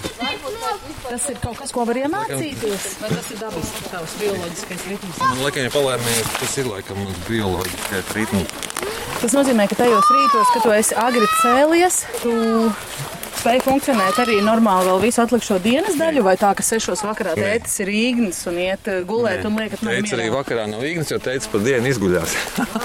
Tas ir kaut kas, ko var iemācīties? Vai tas ir dabisks tavs bioloģiskais ritms? Man laikam, ja palēmējies, tas ir laikam mans bioloģiskais ritms. Tas nozīmē, ka tajos rītos, kad tu esi agri cēlies, tu spēj funkcionēt arī normāli vēl visu atlikušo dienas daļu, vai tā, ka 6 vakarā tētis ir īgnis un iet gulēt un liekat man Tētis arī vakarā nav īgnis, jo tētis pa dienu izguļās.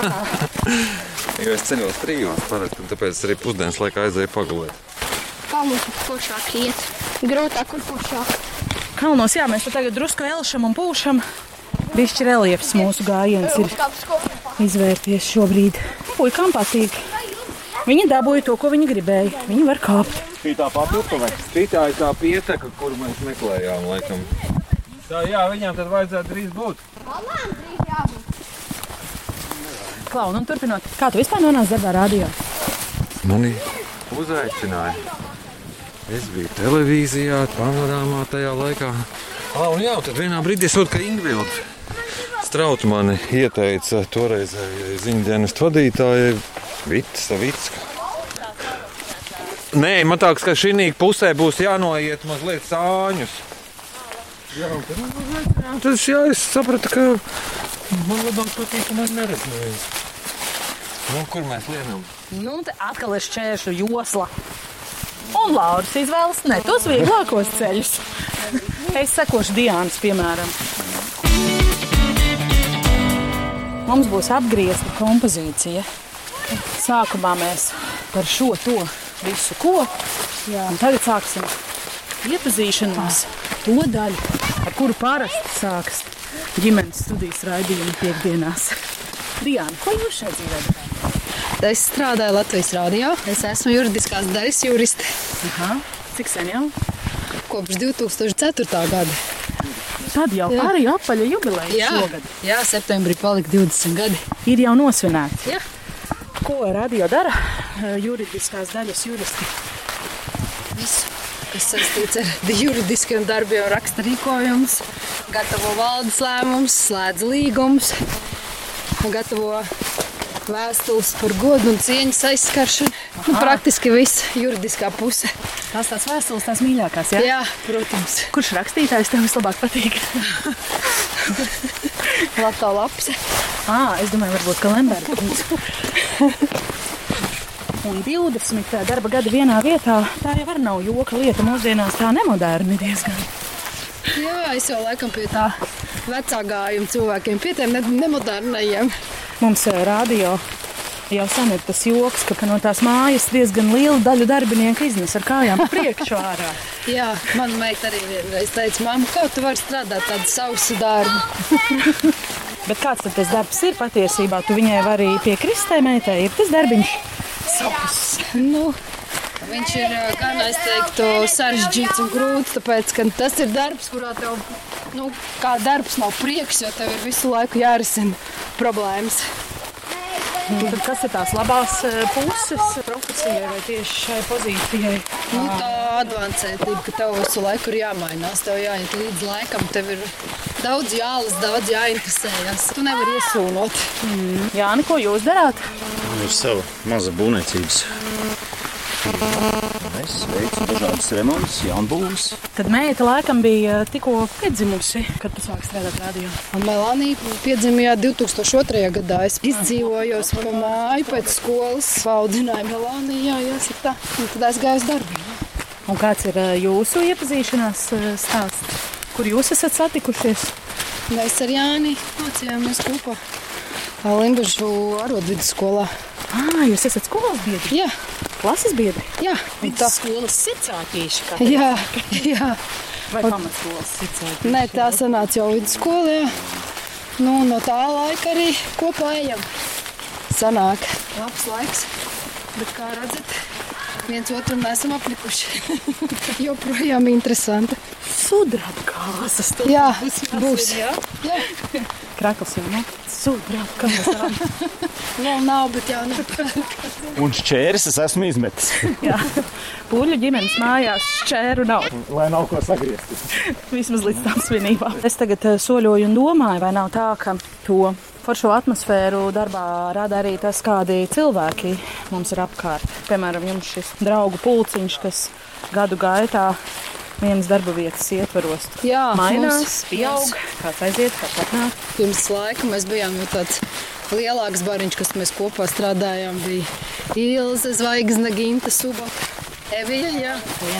Jo es ceļos 3 parasti, un tāpēc arī pusdienas laikā aizēju pagulēt. Kā mums foršāk iet? Grūtāk un foršāk. Kalnos, jā, mēs tagad drusku elšam un pūšam. Bišķi reliefs mūsu gājiens ir izvērties šobrīd. Puikām patīk. Viņi dabūja to, ko viņi gribēja. Viņi var kāpt. Šī tā papilpa vai? Šī tā ir tā pieteka, kuru mēs meklējām, laikam. Tā, jā, viņām tad vajadzētu drīz būt. Malām drīz jābūt. Klau, un turpinot, kā tu vispār nonāc darbā radio? Mani uzaicināja. Es biju televīzijā, panorāmā tajā laikā. Un jā, tad vienā brīdī es saprotu, ka Ingvilda Strauta mani ieteica toreizējai ziņdienestu vadītājai Vita Savicka. Nē, man tāks, ka šī pusē būs jānoiet mazliet sāņus. Jā, tad es sapratu, ka Man labāk patīk, ka man neredz neviens. Nu, kur mēs lienam? Nu, te atkal ir šķēršu josla. Un Lauris izvēlas ne tos vieglākos ceļus. Es sekošu Diānas, piemēram. Mums būs apgriezta kompozīcija. Sākumā mēs par šo to visu ko. Un tagad sāksim iepazīšanos to daļu, ar kuru parasti sākas ģimenes studijas raidījumi piekdienās. Diāna, ko jūs šeit dzīvējat? Es strādāju Latvijas Rādio. Es esmu juridiskās daļas juriste. Aha. Cik sen jau? Kopš 2004. gada. Tad jau arī apaļa jubileja šogad. Jā, septembrī palika 20 gadi. Ir jau nosvinēts. Jā. Ko radio dara juridiskās daļas juristi? Visu, kas saistīts ar juridiskiem darbiem, raksta rīkojumus, gatavo valdes lēmumus, slēdz līgumus, gatavo vēstules par godu un cieņas aizskaršanu. Nu, praktiski viss juridiskā puse. Tās vēstules, tās mīļākās, jā? Jā, protams. Kurš rakstītājs tev vislabāk patīk? Latā Lapse. Es domāju, varbūt Lemberga. Un 20 darba gadi vienā vietā, tā jau var nav joka lieta. Mūsdienās tā nemoderni diezgan. Jā, es jau laikam pie tā vecā gājuma cilvēkiem, pie tiem nemodernajiem. Mums radio jau sen ir tas joks, ka no tās mājas diezgan lielu daļu darbinieku iznes ar kājām priekšu ārā. Jā, mana meita arī vienreiz teica, mamma, kā tu vari strādāt tādu sausu darbu? Bet kāds tad tas darbs ir patiesībā? Tu viņai vari piekrist, tai meitai? Ir tas darbiņš sauss? Nu, viņš ir, gan es teiktu, sarežģīts un grūts, tāpēc, ka tas ir darbs, kurā tev, kā darbs nav prieks, jo tev ir visu laiku jārisina problēmas. Tad kas ir tās labās puses profesijai vai tieši šai pozīcijai? Tā advancētība, ka tev visu laiku ir jāmainās, tev jāiet līdz laikam, tev ir daudz jālas, daudz jāinteresējas. Tu nevari iesūnot. Jāni, ko jūs darāt? Man ir sava maza būvniecības. Es veicu dažādas remontus, jaunbūves. Tad meita laikam bija tikko piedzimusi, kad tu sāki strādāt radio. Un Melānija piedzimīja 2002. gadā. Es izdzīvojos pa māju pēc skolas. Paaudzināju Melāniju, jāsaka tā. Un tad es gāju uz darbu. Un kāds ir jūsu iepazīšanās stāsts? Kur jūs esat satikušies? Mēs ar Jāni mācījāmies kopā Limbažu arodvidusskolā. Jūs esat skolas biedri? Jā. Klases biedri? Jā. Vidusskolas sirdsāķīši, kā jā, jā. Vai pamatskolas sirdsāķīši? Nē, tā sanāca jau vidusskola, jā. Nu, no tā laika arī kopā ejam. Sanāk. Labs laiks. Bet kā redzat, viens otram nesam aplikuši. Joprojām interesanti. Sudrabkāzas. Jā, būs. Jā. Krakls jau nav. Sudrabkāzām. Vēl nav, bet jau nav. Un šķēris es esmu izmetis. Jā, Pūļu ģimenes mājās šķēru nav. Lai nav ko sagriezt. Vismaz līdz tām svinībām. Es tagad soļoju un domāju, vai nav tā, ka to foršo atmosfēru darbā rada arī tas, kādi cilvēki mums ir apkārt. Piemēram, jums šis draugu pulciņš, kas gadu gaitā vienas darba vietas ietvaros. Jā, mainās, pieaug, kāds aiziet, kāds atnāk. Pirms laika mēs bijām jau tāds lielāks bariņš, kas mēs kopā strādājām, bija Ilze, Zvaigzne, Ginta, Subaka, Evija, jā.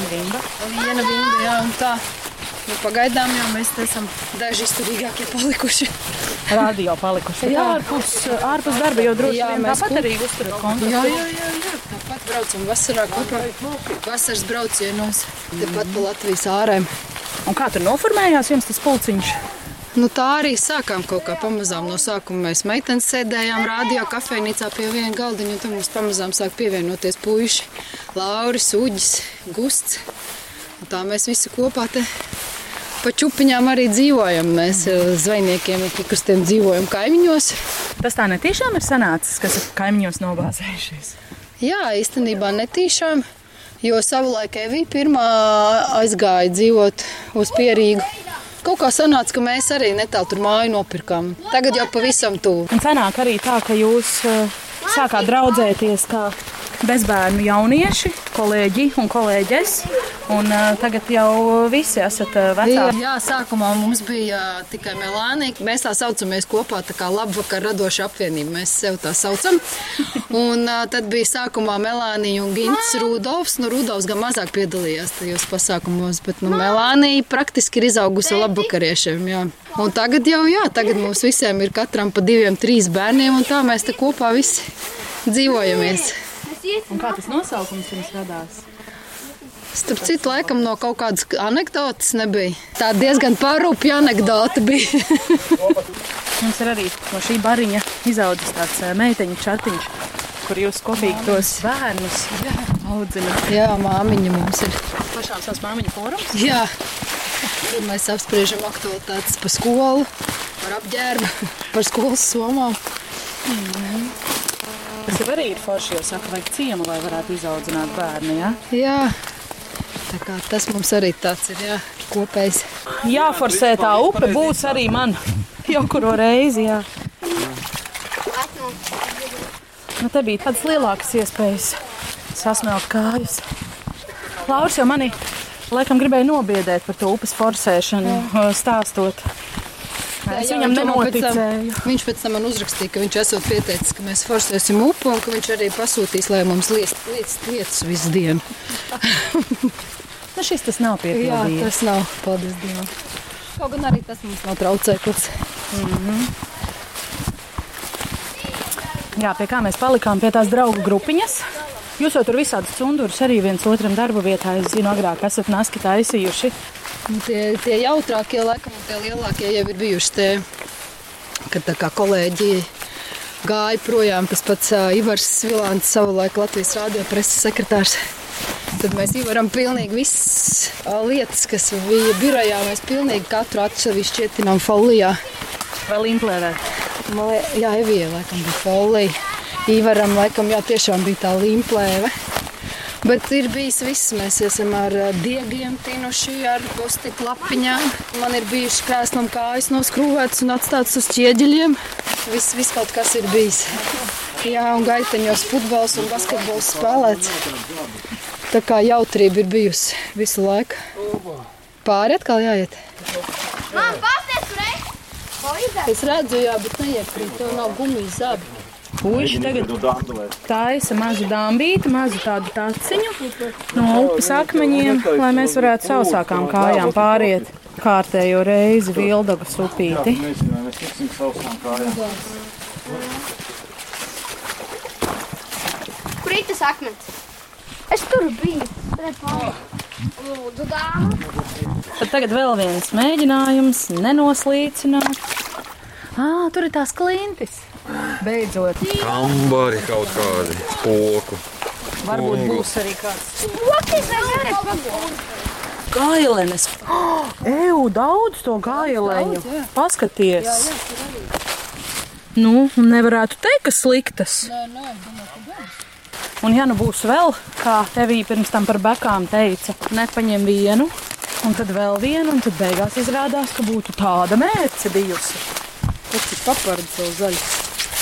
Viena Vimba, jā, un tā. Nu, pagaidām jau mēs esam daži izturīgākie palikuši. Radio palikuši. Jā, ārpus darba jau droši vien tāpat arī uzturat kontaktu. Jā. Tāpat braucam vasarā kopā. Vasaras braucienos. Tepat pa Latvijas ārēm. Un kā tur noformējās jums tas pulciņš? Nu, tā arī sākām kaut kā pamazām. No sākuma mēs meitenes sēdējām radio kafejnīcā pie viena galdiņa, un tad mums pamazām sāk pievienoties puiši. Lauris, Uģis, Gusts. Un tā mēs visi kopā te pa čupiņām arī dzīvojam. Mēs zvejniekiem pikrastiem dzīvojam kaimiņos. Tas tā netīšām ir sanācis, kas kaimiņos nobāzējušies? Jā, īstenībā netīšām, jo savulaik Evija pirmā aizgāja dzīvot uz Pierīgu. Kaut kā sanāca, ka mēs arī netālu tur māju nopirkām. Tagad jau pavisam tuvu. Un sanāk arī tā, ka jūs sākāt draudzēties kā bezbērnu jaunieši, kolēģi un kolēģes, Un tagad jau visi esat vecāki. Jā, sākumā mums bija tikai Melānija. Mēs tā saucamies kopā, tā kā Labvakar radoša apvienība. Mēs sev tā saucam. Un tad bija sākumā Melānija un Gints Rudolfs. Rudolfs gan mazāk piedalījās tajos pasākumos, bet Melānija praktiski ir izaugusi Labvakariešiem. Jā. Un tagad jau, tagad mums visiem ir katram pa 2, 3 bērniem, un tā mēs te kopā visi dzīvojamies. Un kā tas nosaukums jums radās? Starp citu, laikam no kaut kādas anekdotas nebija. Tā diezgan pārrūpja anekdota bija. Mums ir arī no šī bariņa izaudzis tāds meiteņu čatiņš, kur jūs kopīgi tos bērnus audzināt. Jā, māmiņa mums ir. Pašām savs māmiņu fórums? Jā. Tur mēs apspriežam aktualitātes par skolu, par apģērbu, par skolas somām. Tas jau arī ir forši, jo saka, vajag ciemu, lai varētu izaudzināt bērnu, ja? Jā. Tā kā tas mums arī tāds ir, kopējs. Jāforsē tā upe būs arī man jau kuro reizi, jā. Nu, te bija tādas lielākas iespējas sasmelt kājas. Lauris jau mani laikam gribēja nobiedēt par to upes forsēšanu, stāstot. Es viņam nenoticēju. Viņš pēc tam man uzrakstīja, ka viņš esot pieteicis, ka mēs forsēsim upu un ka viņš arī pasūtīs, lai mums lietas visu dienu. Nu, šis tas nav piepildījies. Jā, tas nav, paldies Dievam. Kaut gan arī tas mums nav traucēklis. Jā, pie kā mēs palikām pie tās draugu grupiņas. Jūs jau tur visādas cundurus arī viens otram darba vietā, es zinu, agrāk esat naski taisījuši. Tie jautrākie, laikam, un tie lielākie jau ir bijuši te, kad tā kā kolēģi gāja projām, tas pats Ivars Svilāns, savulaik Latvijas rādio preses sekretārs. Tad mēs Ivaram pilnīgi visas lietas, kas bija birojā, mēs pilnīgi katru atsevišķi ietinām folijā. Vai limplēvē? Jā, Evijai laikam bija folija. Ivaram laikam jā, tiešām bija tā limplēve. Bet ir bijis viss. Mēs esam ar diegiem tinuši, ar postiku lapiņām. Man ir bijuši krēslam kājas noskrūvētas un atstātas uz ķieģeļiem. Viss kaut kas ir bijis. Jā, un gaiteņos futbols un basketbols spēlēts. Tā kā jautrība ir bijusi visu laiku. Pāri atkal jāiet. Mam, pasties, kurei? Es redzu, jā, bet neiekrīt. Tev nav gumijas zabi. Puiši tagad taisa mazu dambīti, mazu tādu taciņu no upes akmeņiem, lai mēs varētu sausākām kājām pāriet kārtējo reizi Vildagas upīti. Mēs tiksim sausām kājām. Kur ir tas akmens? Es tur biju. Lūdzu, dāma. Tad tagad vēl viens mēģinājums nenoslīcināt. Tur ir tās klintis. Beidzot. Kambari kaut kādi, spoku. Varbūt būs arī kāds. Spokis vai nekas? Gailenes. Daudz to gailēņu. Paskaties. Nu, nevarētu teikt, ka sliktas. Un ja nu būs vēl, kā tevī pirms tam par bekām teica, nepaņem vienu, un tad vēl vienu, un tad beigās izrādās, ka būtu tāda mērce bijusi. Tas ir papards vēl zaļs.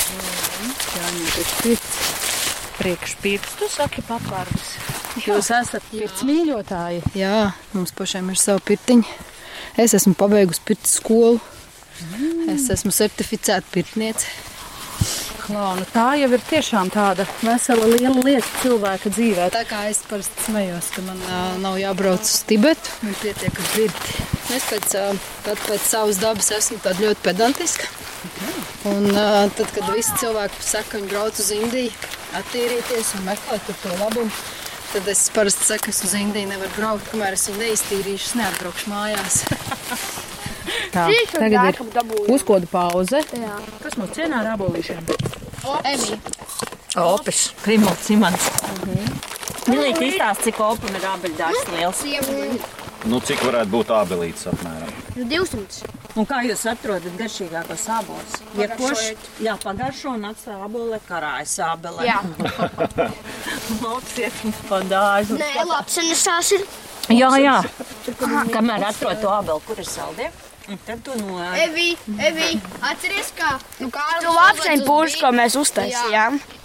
Priekšpirkstu saki papardus. Jūs esat pirts mīļotāji? Jā, mums pašiem ir sava pirtiņa. Es esmu pabeigusi pirts skolu. Es esmu certificēta pirtniece. Nu tā jau ir tiešām tāda vesela liela lieta cilvēka dzīvē. Tā kā es parasti smējos, ka man nav jābrauc uz Tibetu, man pietiek ar pirti. Es pēc savas dabas esmu tāda ļoti pedantiska. Un tad, kad visi cilvēki saka, ka viņi brauc uz Indiju, attīrīties un meklēt tur to labumu, tad es parasti saku, ka es uz Indiju nevaru braukt, kamēr es viņu neiztīrīšu, es neatbraukšu mājās. Tā, tagad ir puskoda pauze. Kas mums cienā ar abolīšiem? Evī. Opis, Primols Imants. Milīti izstāst, cik opam ir ābeļdārs liels. Nu, cik varētu būt ābelītes apmēram? 200. Un kā jūs atrodat garšīgākos ābolus? Jā, pagaršo un atstāja ābole karājas ābelē. Jā. Lauksiet pa dārzu. Nē, lapsenesās ir. Jā. Kamēr atrod to ābeli, kur ir saldie? Un tad tu Evī, atceries, kā? Tu lapseņu pūrs, ko mēs uztaisījām.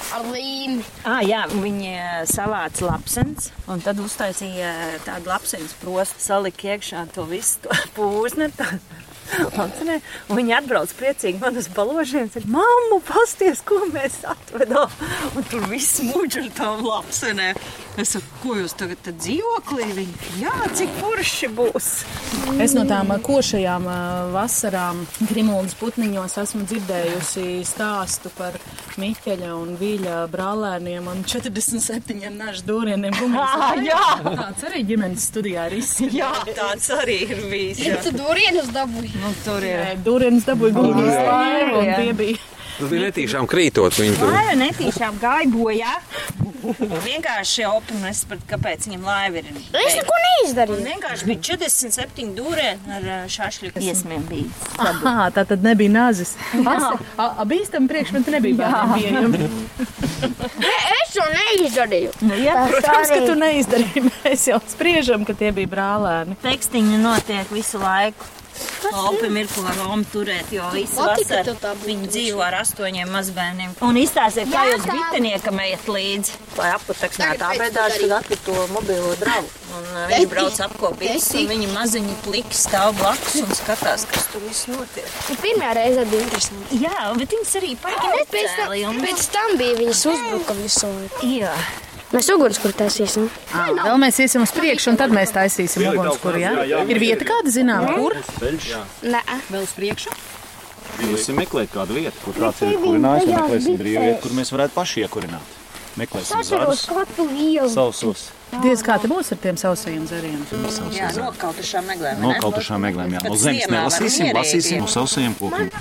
Ar līmi. Jā, viņi savāca lapsens, un tad uztaisīja tādu lapsens prostu, salika iekšā to visu, to pūzni. Un viņi atbrauc priecīgi man uz baložiem un saka, mammu, pasties, ko mēs atvedām. Un tur viss mūģi ar tām lapsenēm. Es saku, ko jūs tagad tad dzīvoklī? Viņi, jā, cik forši būs. Es no tām košajām vasarām Grimuldas putniņos esmu dzirdējusi stāstu par Miķeļa un Vīļa brālēniem un 47 nažu dūrieniem gumijas. Jā! Tāds arī ģimenes studijā ir izskanējis. Jā, tāds arī ir bijis. Tu dūrienus dabūji? Nu, tur ir. Dūrienes dabūja gumijas laivu un tie bija. Tas bija netīšām krītot viņu tur. Laiva netīšām gāja bojā. Vienkārši opi nesapratu, kāpēc viņam laiva ir. Es neko neizdarīju. Vienkārši bija 47 dūrieni ar šašļu iesmiem bijis. Aha, tā tad nebija nazis. Bīstami priekšmeti nebija bērniem pieejami. Es to neizdarīju. Protams, ka tu neizdarīji. Mēs jau spriežam, ka tie bija brālēni. Tekstiņi notiek visu laiku. Opim ir ko Romu turēt, jo visu vasaru viņi dzīvo ar 8 mazbērniem. Un izstāsiet, kā jūs biteniekam ejat līdzi. Lai aputeksnētu abēdāši, tad atlikt to mobilo dravu. Un viņi brauc apkopīt, un viņi maziņi pliki stāv blakus un skatās, kas tur viss notiek. Pirmajā reizē bija interesanti. Jā, bet viņas arī paļi necēli. Pēc tam bija viņas uzbruka visu laiku. Jā. Mēs ugunskura taisīsim. Vēl mēs iesim uz priekšu, un tad mēs taisīsim ugunskura, jā? Ir vieta kāda, zinām, kur? Nē. Vēl uz priekšu? Jūs meklēt kādu vietu, kur kāds ir kurinājis, un meklēsim brīvu vietu, kur mēs varētu paši iekurināt. Meklēsim zarus, sausos. Diez kā te būs ar tiem sausajiem zariem? Jā, nokautušām meglēm. Nokautušām meglēm, jā. No zemes nelasīsim, no sausajiem kokiem.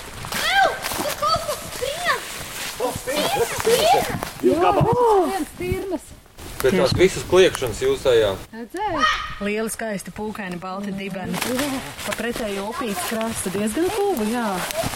Bet tās visas kliekšanas jūsējā. Lieli skaisti pūkaini balti dibeni. Pa pretējo upītes krasta diezgan tuvu, jā.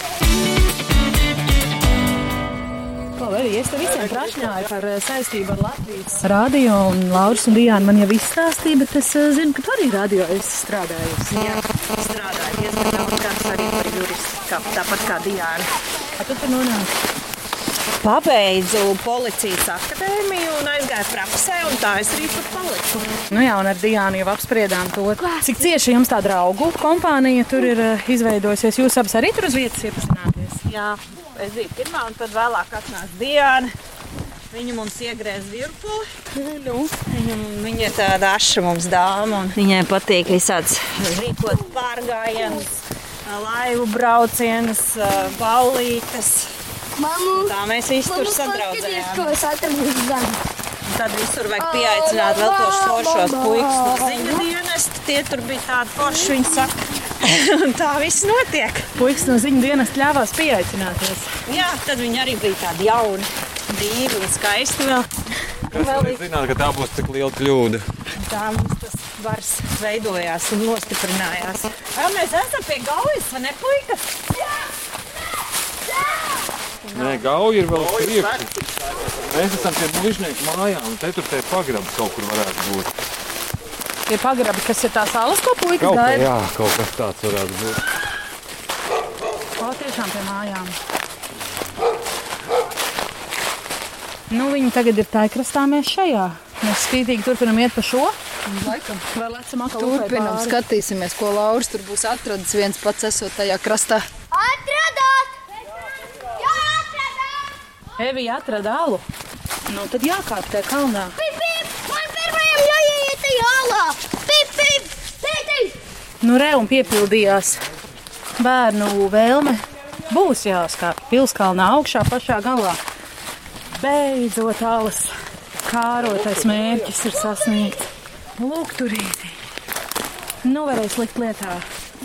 Es te visiem prašņāju par saistību ar Latvijas radio, un Lauris un Diāna man jau izstāstīja, bet es zinu, ka tu arī radio esi strādājusi. Jā, strādāju diezgan daudz kāds arī par juristu, tāpat kā Diāna. Tu tur nonāci? Pabeidzu policijas akadēmiju un aizgāju praksē, un tā es arī tur paliku. Nu jā, un ar Diānu jau apspriedām to, cik cieši jums tā draugu kompānija tur ir izveidojusies. Jūs abas arī tur uz vietas iepazināties? Jā, es biju pirmā, un tad vēlāk atnāca Diāna. Viņa mums iegrēz virpuli. Viņa ir tāda aša mums dāma, un viņai patīk visāds rīkot pārgājienus, laivu braucienus, ballītes. Mamu, tā mēs visi tur sadraudzējām. Ko es atradu uz zemi. Tad visur vajag pieaicināt vēl tos foršos puikas no ziņu dienesta. Tie tur bija tādi forši, viņi saka. Un tā viss notiek. Puikas no ziņu dienesta ļāvās pieaicināties. Jā, tad viņi arī bija tādi jauni, brīvi un skaisti vēl. Kas arī zināt, ka tā būs tik liela kļūda? Tā mums tas vars veidojās un nostiprinājās. Vai mēs esam pie Gaujas, vai ne, puikas? Nē, Gauja ir vēl uz priekšu. Mēs esam pie muižnieku mājām, un te tur tie pagrabi kaut kur varētu būt. Tie pagrabi, kas ir tās alas, ko puikas gaida? Jā, kaut kas tāds varētu būt. Tiešām pie mājām. Nu, viņi tagad ir taikrastā, mēs šajā. Mēs spītīgi turpinam iet pa šo. Laikam. Vēl lecam atkal upē Turpinam, pāri. skatīsimies, ko Lauris tur būs atradis viens pats esot tajā krastā. Atradāt! Evija atrada alu. Nu, tad jākāp tajā kalnā. Pip, pip! Man pirmajam jāiet tajā alā! Pip, pip! Tētei! Nu, re, un piepildījās bērnu vēlme. Būs jāskāp Pilskalnā augšā pašā galā. Beidzot alas kārotais mērķis ir sasniegts. Lūk, turītī. Nu, varēs likt lietā.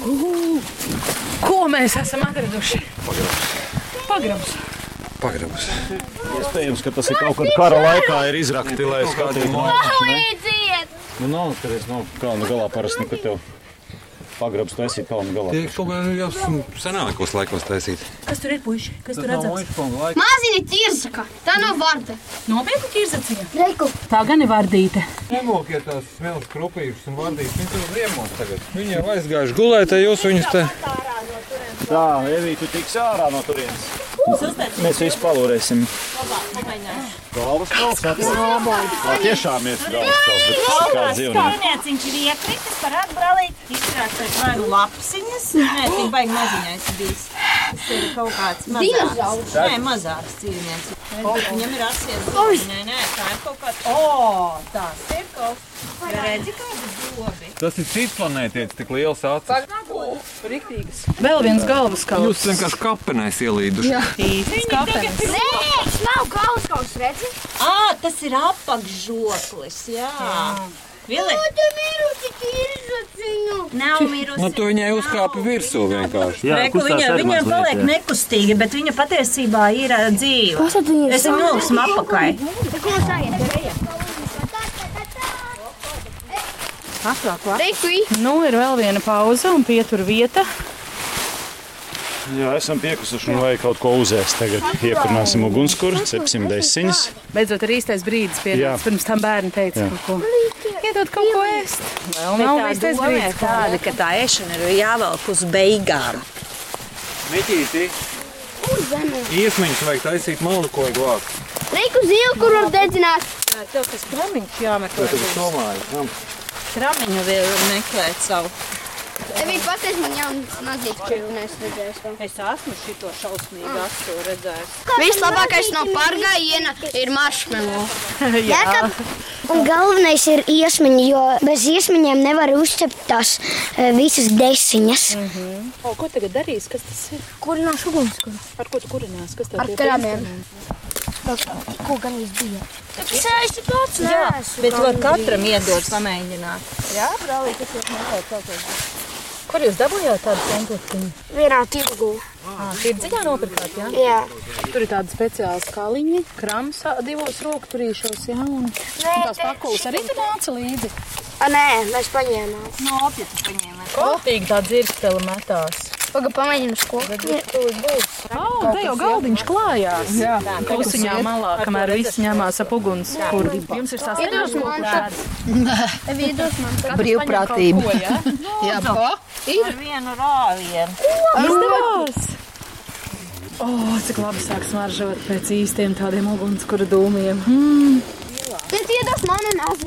Ko mēs esam atraduši? Pagrabs. Iespējams, ka tas ir kaut kad kara laikā ir izrakti, lai skatīt monētas, ne? Palīdziet! Nu, nav, skaties, nav kalna galā parasti, ka tev pagrabs taisīt kalna galā. Tiek kaut kā jau senākos laikos taisīt. Kas tur ir, puiši? Kas tur redzams? Mazini ķirzaka! Tā nav varda! Nopietni ķirzaciņa? Reiku! Tā gan ir vardīte. Nemokiet tās smeltas krupīšas un vardītas, viņi tur ziemos tagad. Viņi jau aizgājuši gulēt, jūs viņus te... Tā, Evī, tu tiks ārā no turienes. Mēs visu palūrēsim. Galvaskals? Tiešām ir galvaskals, bet kā dzīvnieki. Stāvnieciņš ir iekritis par atbralīt, izturēt pēc vai nu lapsiņas. Nē, tik baigi maziņais bijis. Tas ir kaut kāds mazāks. Nē, mazāks dzīvnieks. Viņam ir asies. Nē, tā ir kaut kāds. Tas ir kaut kāds. Redzi, kāda dobi. Tas ir cits planētietis, tik liels acis. Riktīgas. Vēl viens galvaskauls. Jūs vienkārši kapenēs ielīduši. Jā, īstas kapenes. Nē, tas nav galvaskauls, redzi? Tas ir apakšžoklis, jā. Vili? Tu mirusi ķirzaciņu. Nav mirusi. Nu, tu viņai uzkāpi virsū vienkārši. Reku, viņam paliek nekustīgi, bet viņa patiesībā ir dzīva. Es viņu nolūksim apakai. Nu, ir vēl viena pauze un pietur vieta. Jā, esam piekusuši un vajag kaut ko uzēst tagad. Iekurināsim ugunskura, cepsim desiņas. Beidzot ir īstais brīdis pienācis. Pirms tam bērni teica kaut ko. Iedod kaut ko ēst. Vēl nav īstais brīdis. Tāda, ka tā ēšana ir jāvelk uz beigām. Miķīti, iesmiņus vajag taisīt malnu, ko ir glābt. Reiku zilu, kur var dedzināt. Tev tas tramiņš jāmeklē. Tramiņu vēl meklēt savu. Tev ir pateic man jaunas mazītas čirvunēs redzējis. Es esmu šito šausmīgi acu redzējis. Vislabākais no pārgājiena ir maršmelo. Jā. Un galvenais ir iesmiņi, jo bez iesmiņiem nevar uzcept tās visas desiņas. Ko tagad darīs? Kas tas ir? Kurināšu ugunskuru. Ar ko tu kurinās? Kas tev Ar krāmiem. Ko gan jūs bija? Tas aisti pats neesmu. Bet var katram iedot pamēģināt. Jā, brālī, tas ir kaut kaut. Kur jūs dabūjāt tādu komplektiņu? Vienā tirgū. Tirdziņā nopirkāt, jā? Jā. Tur ir tādi speciāli skaliņi, krams divos rokturīšos, jā, un tās pakulas arī tu nāca līdzi. Nē, mēs paņēmām. Nopja tu paņēmām. Kopīgi tā dzirkstele metās. Pamēģinu skolu. Te jau galdiņš klājās. Jā. Klusiņā malā, kamēr viss ņemās ap uguns. Kur jums ir tās Iedos man tad. Iedos man tad. Brīvprātība. Jā, pa? Ar vienu rāvienu. Izdevās! Cik labi sāk smaržot pēc īstiem tādiem ugunskura dūmiem. Tad iedos mani nazi.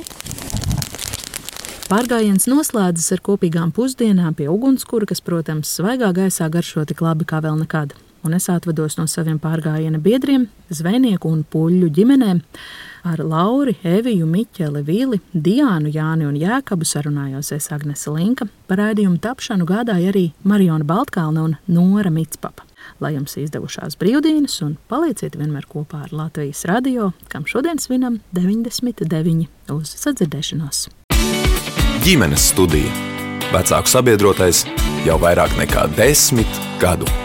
Pārgājiens noslēdzas ar kopīgām pusdienām pie ugunskura, kas, protams, svaigā gaisā garšo tik labi kā vēl nekad. Un es atvados no saviem pārgājiena biedriem, zvejnieku un puļļu ģimenēm. Ar Lauri, Eviju, Miķeli, Vili, Diānu, Jāni un Jēkabu sarunājos es Agnese Linka. Par raidījumu tapšanu gādāja arī Mariona Baltkalne un Nora Mitspapa. Lai jums izdevušās brīvdienas un palieciet vienmēr kopā ar Latvijas radio, kam šodien svinam 99 uz sadzirdēšanos. Ģimenes studija. Vecāku sabiedrotais jau vairāk nekā 10 gadu.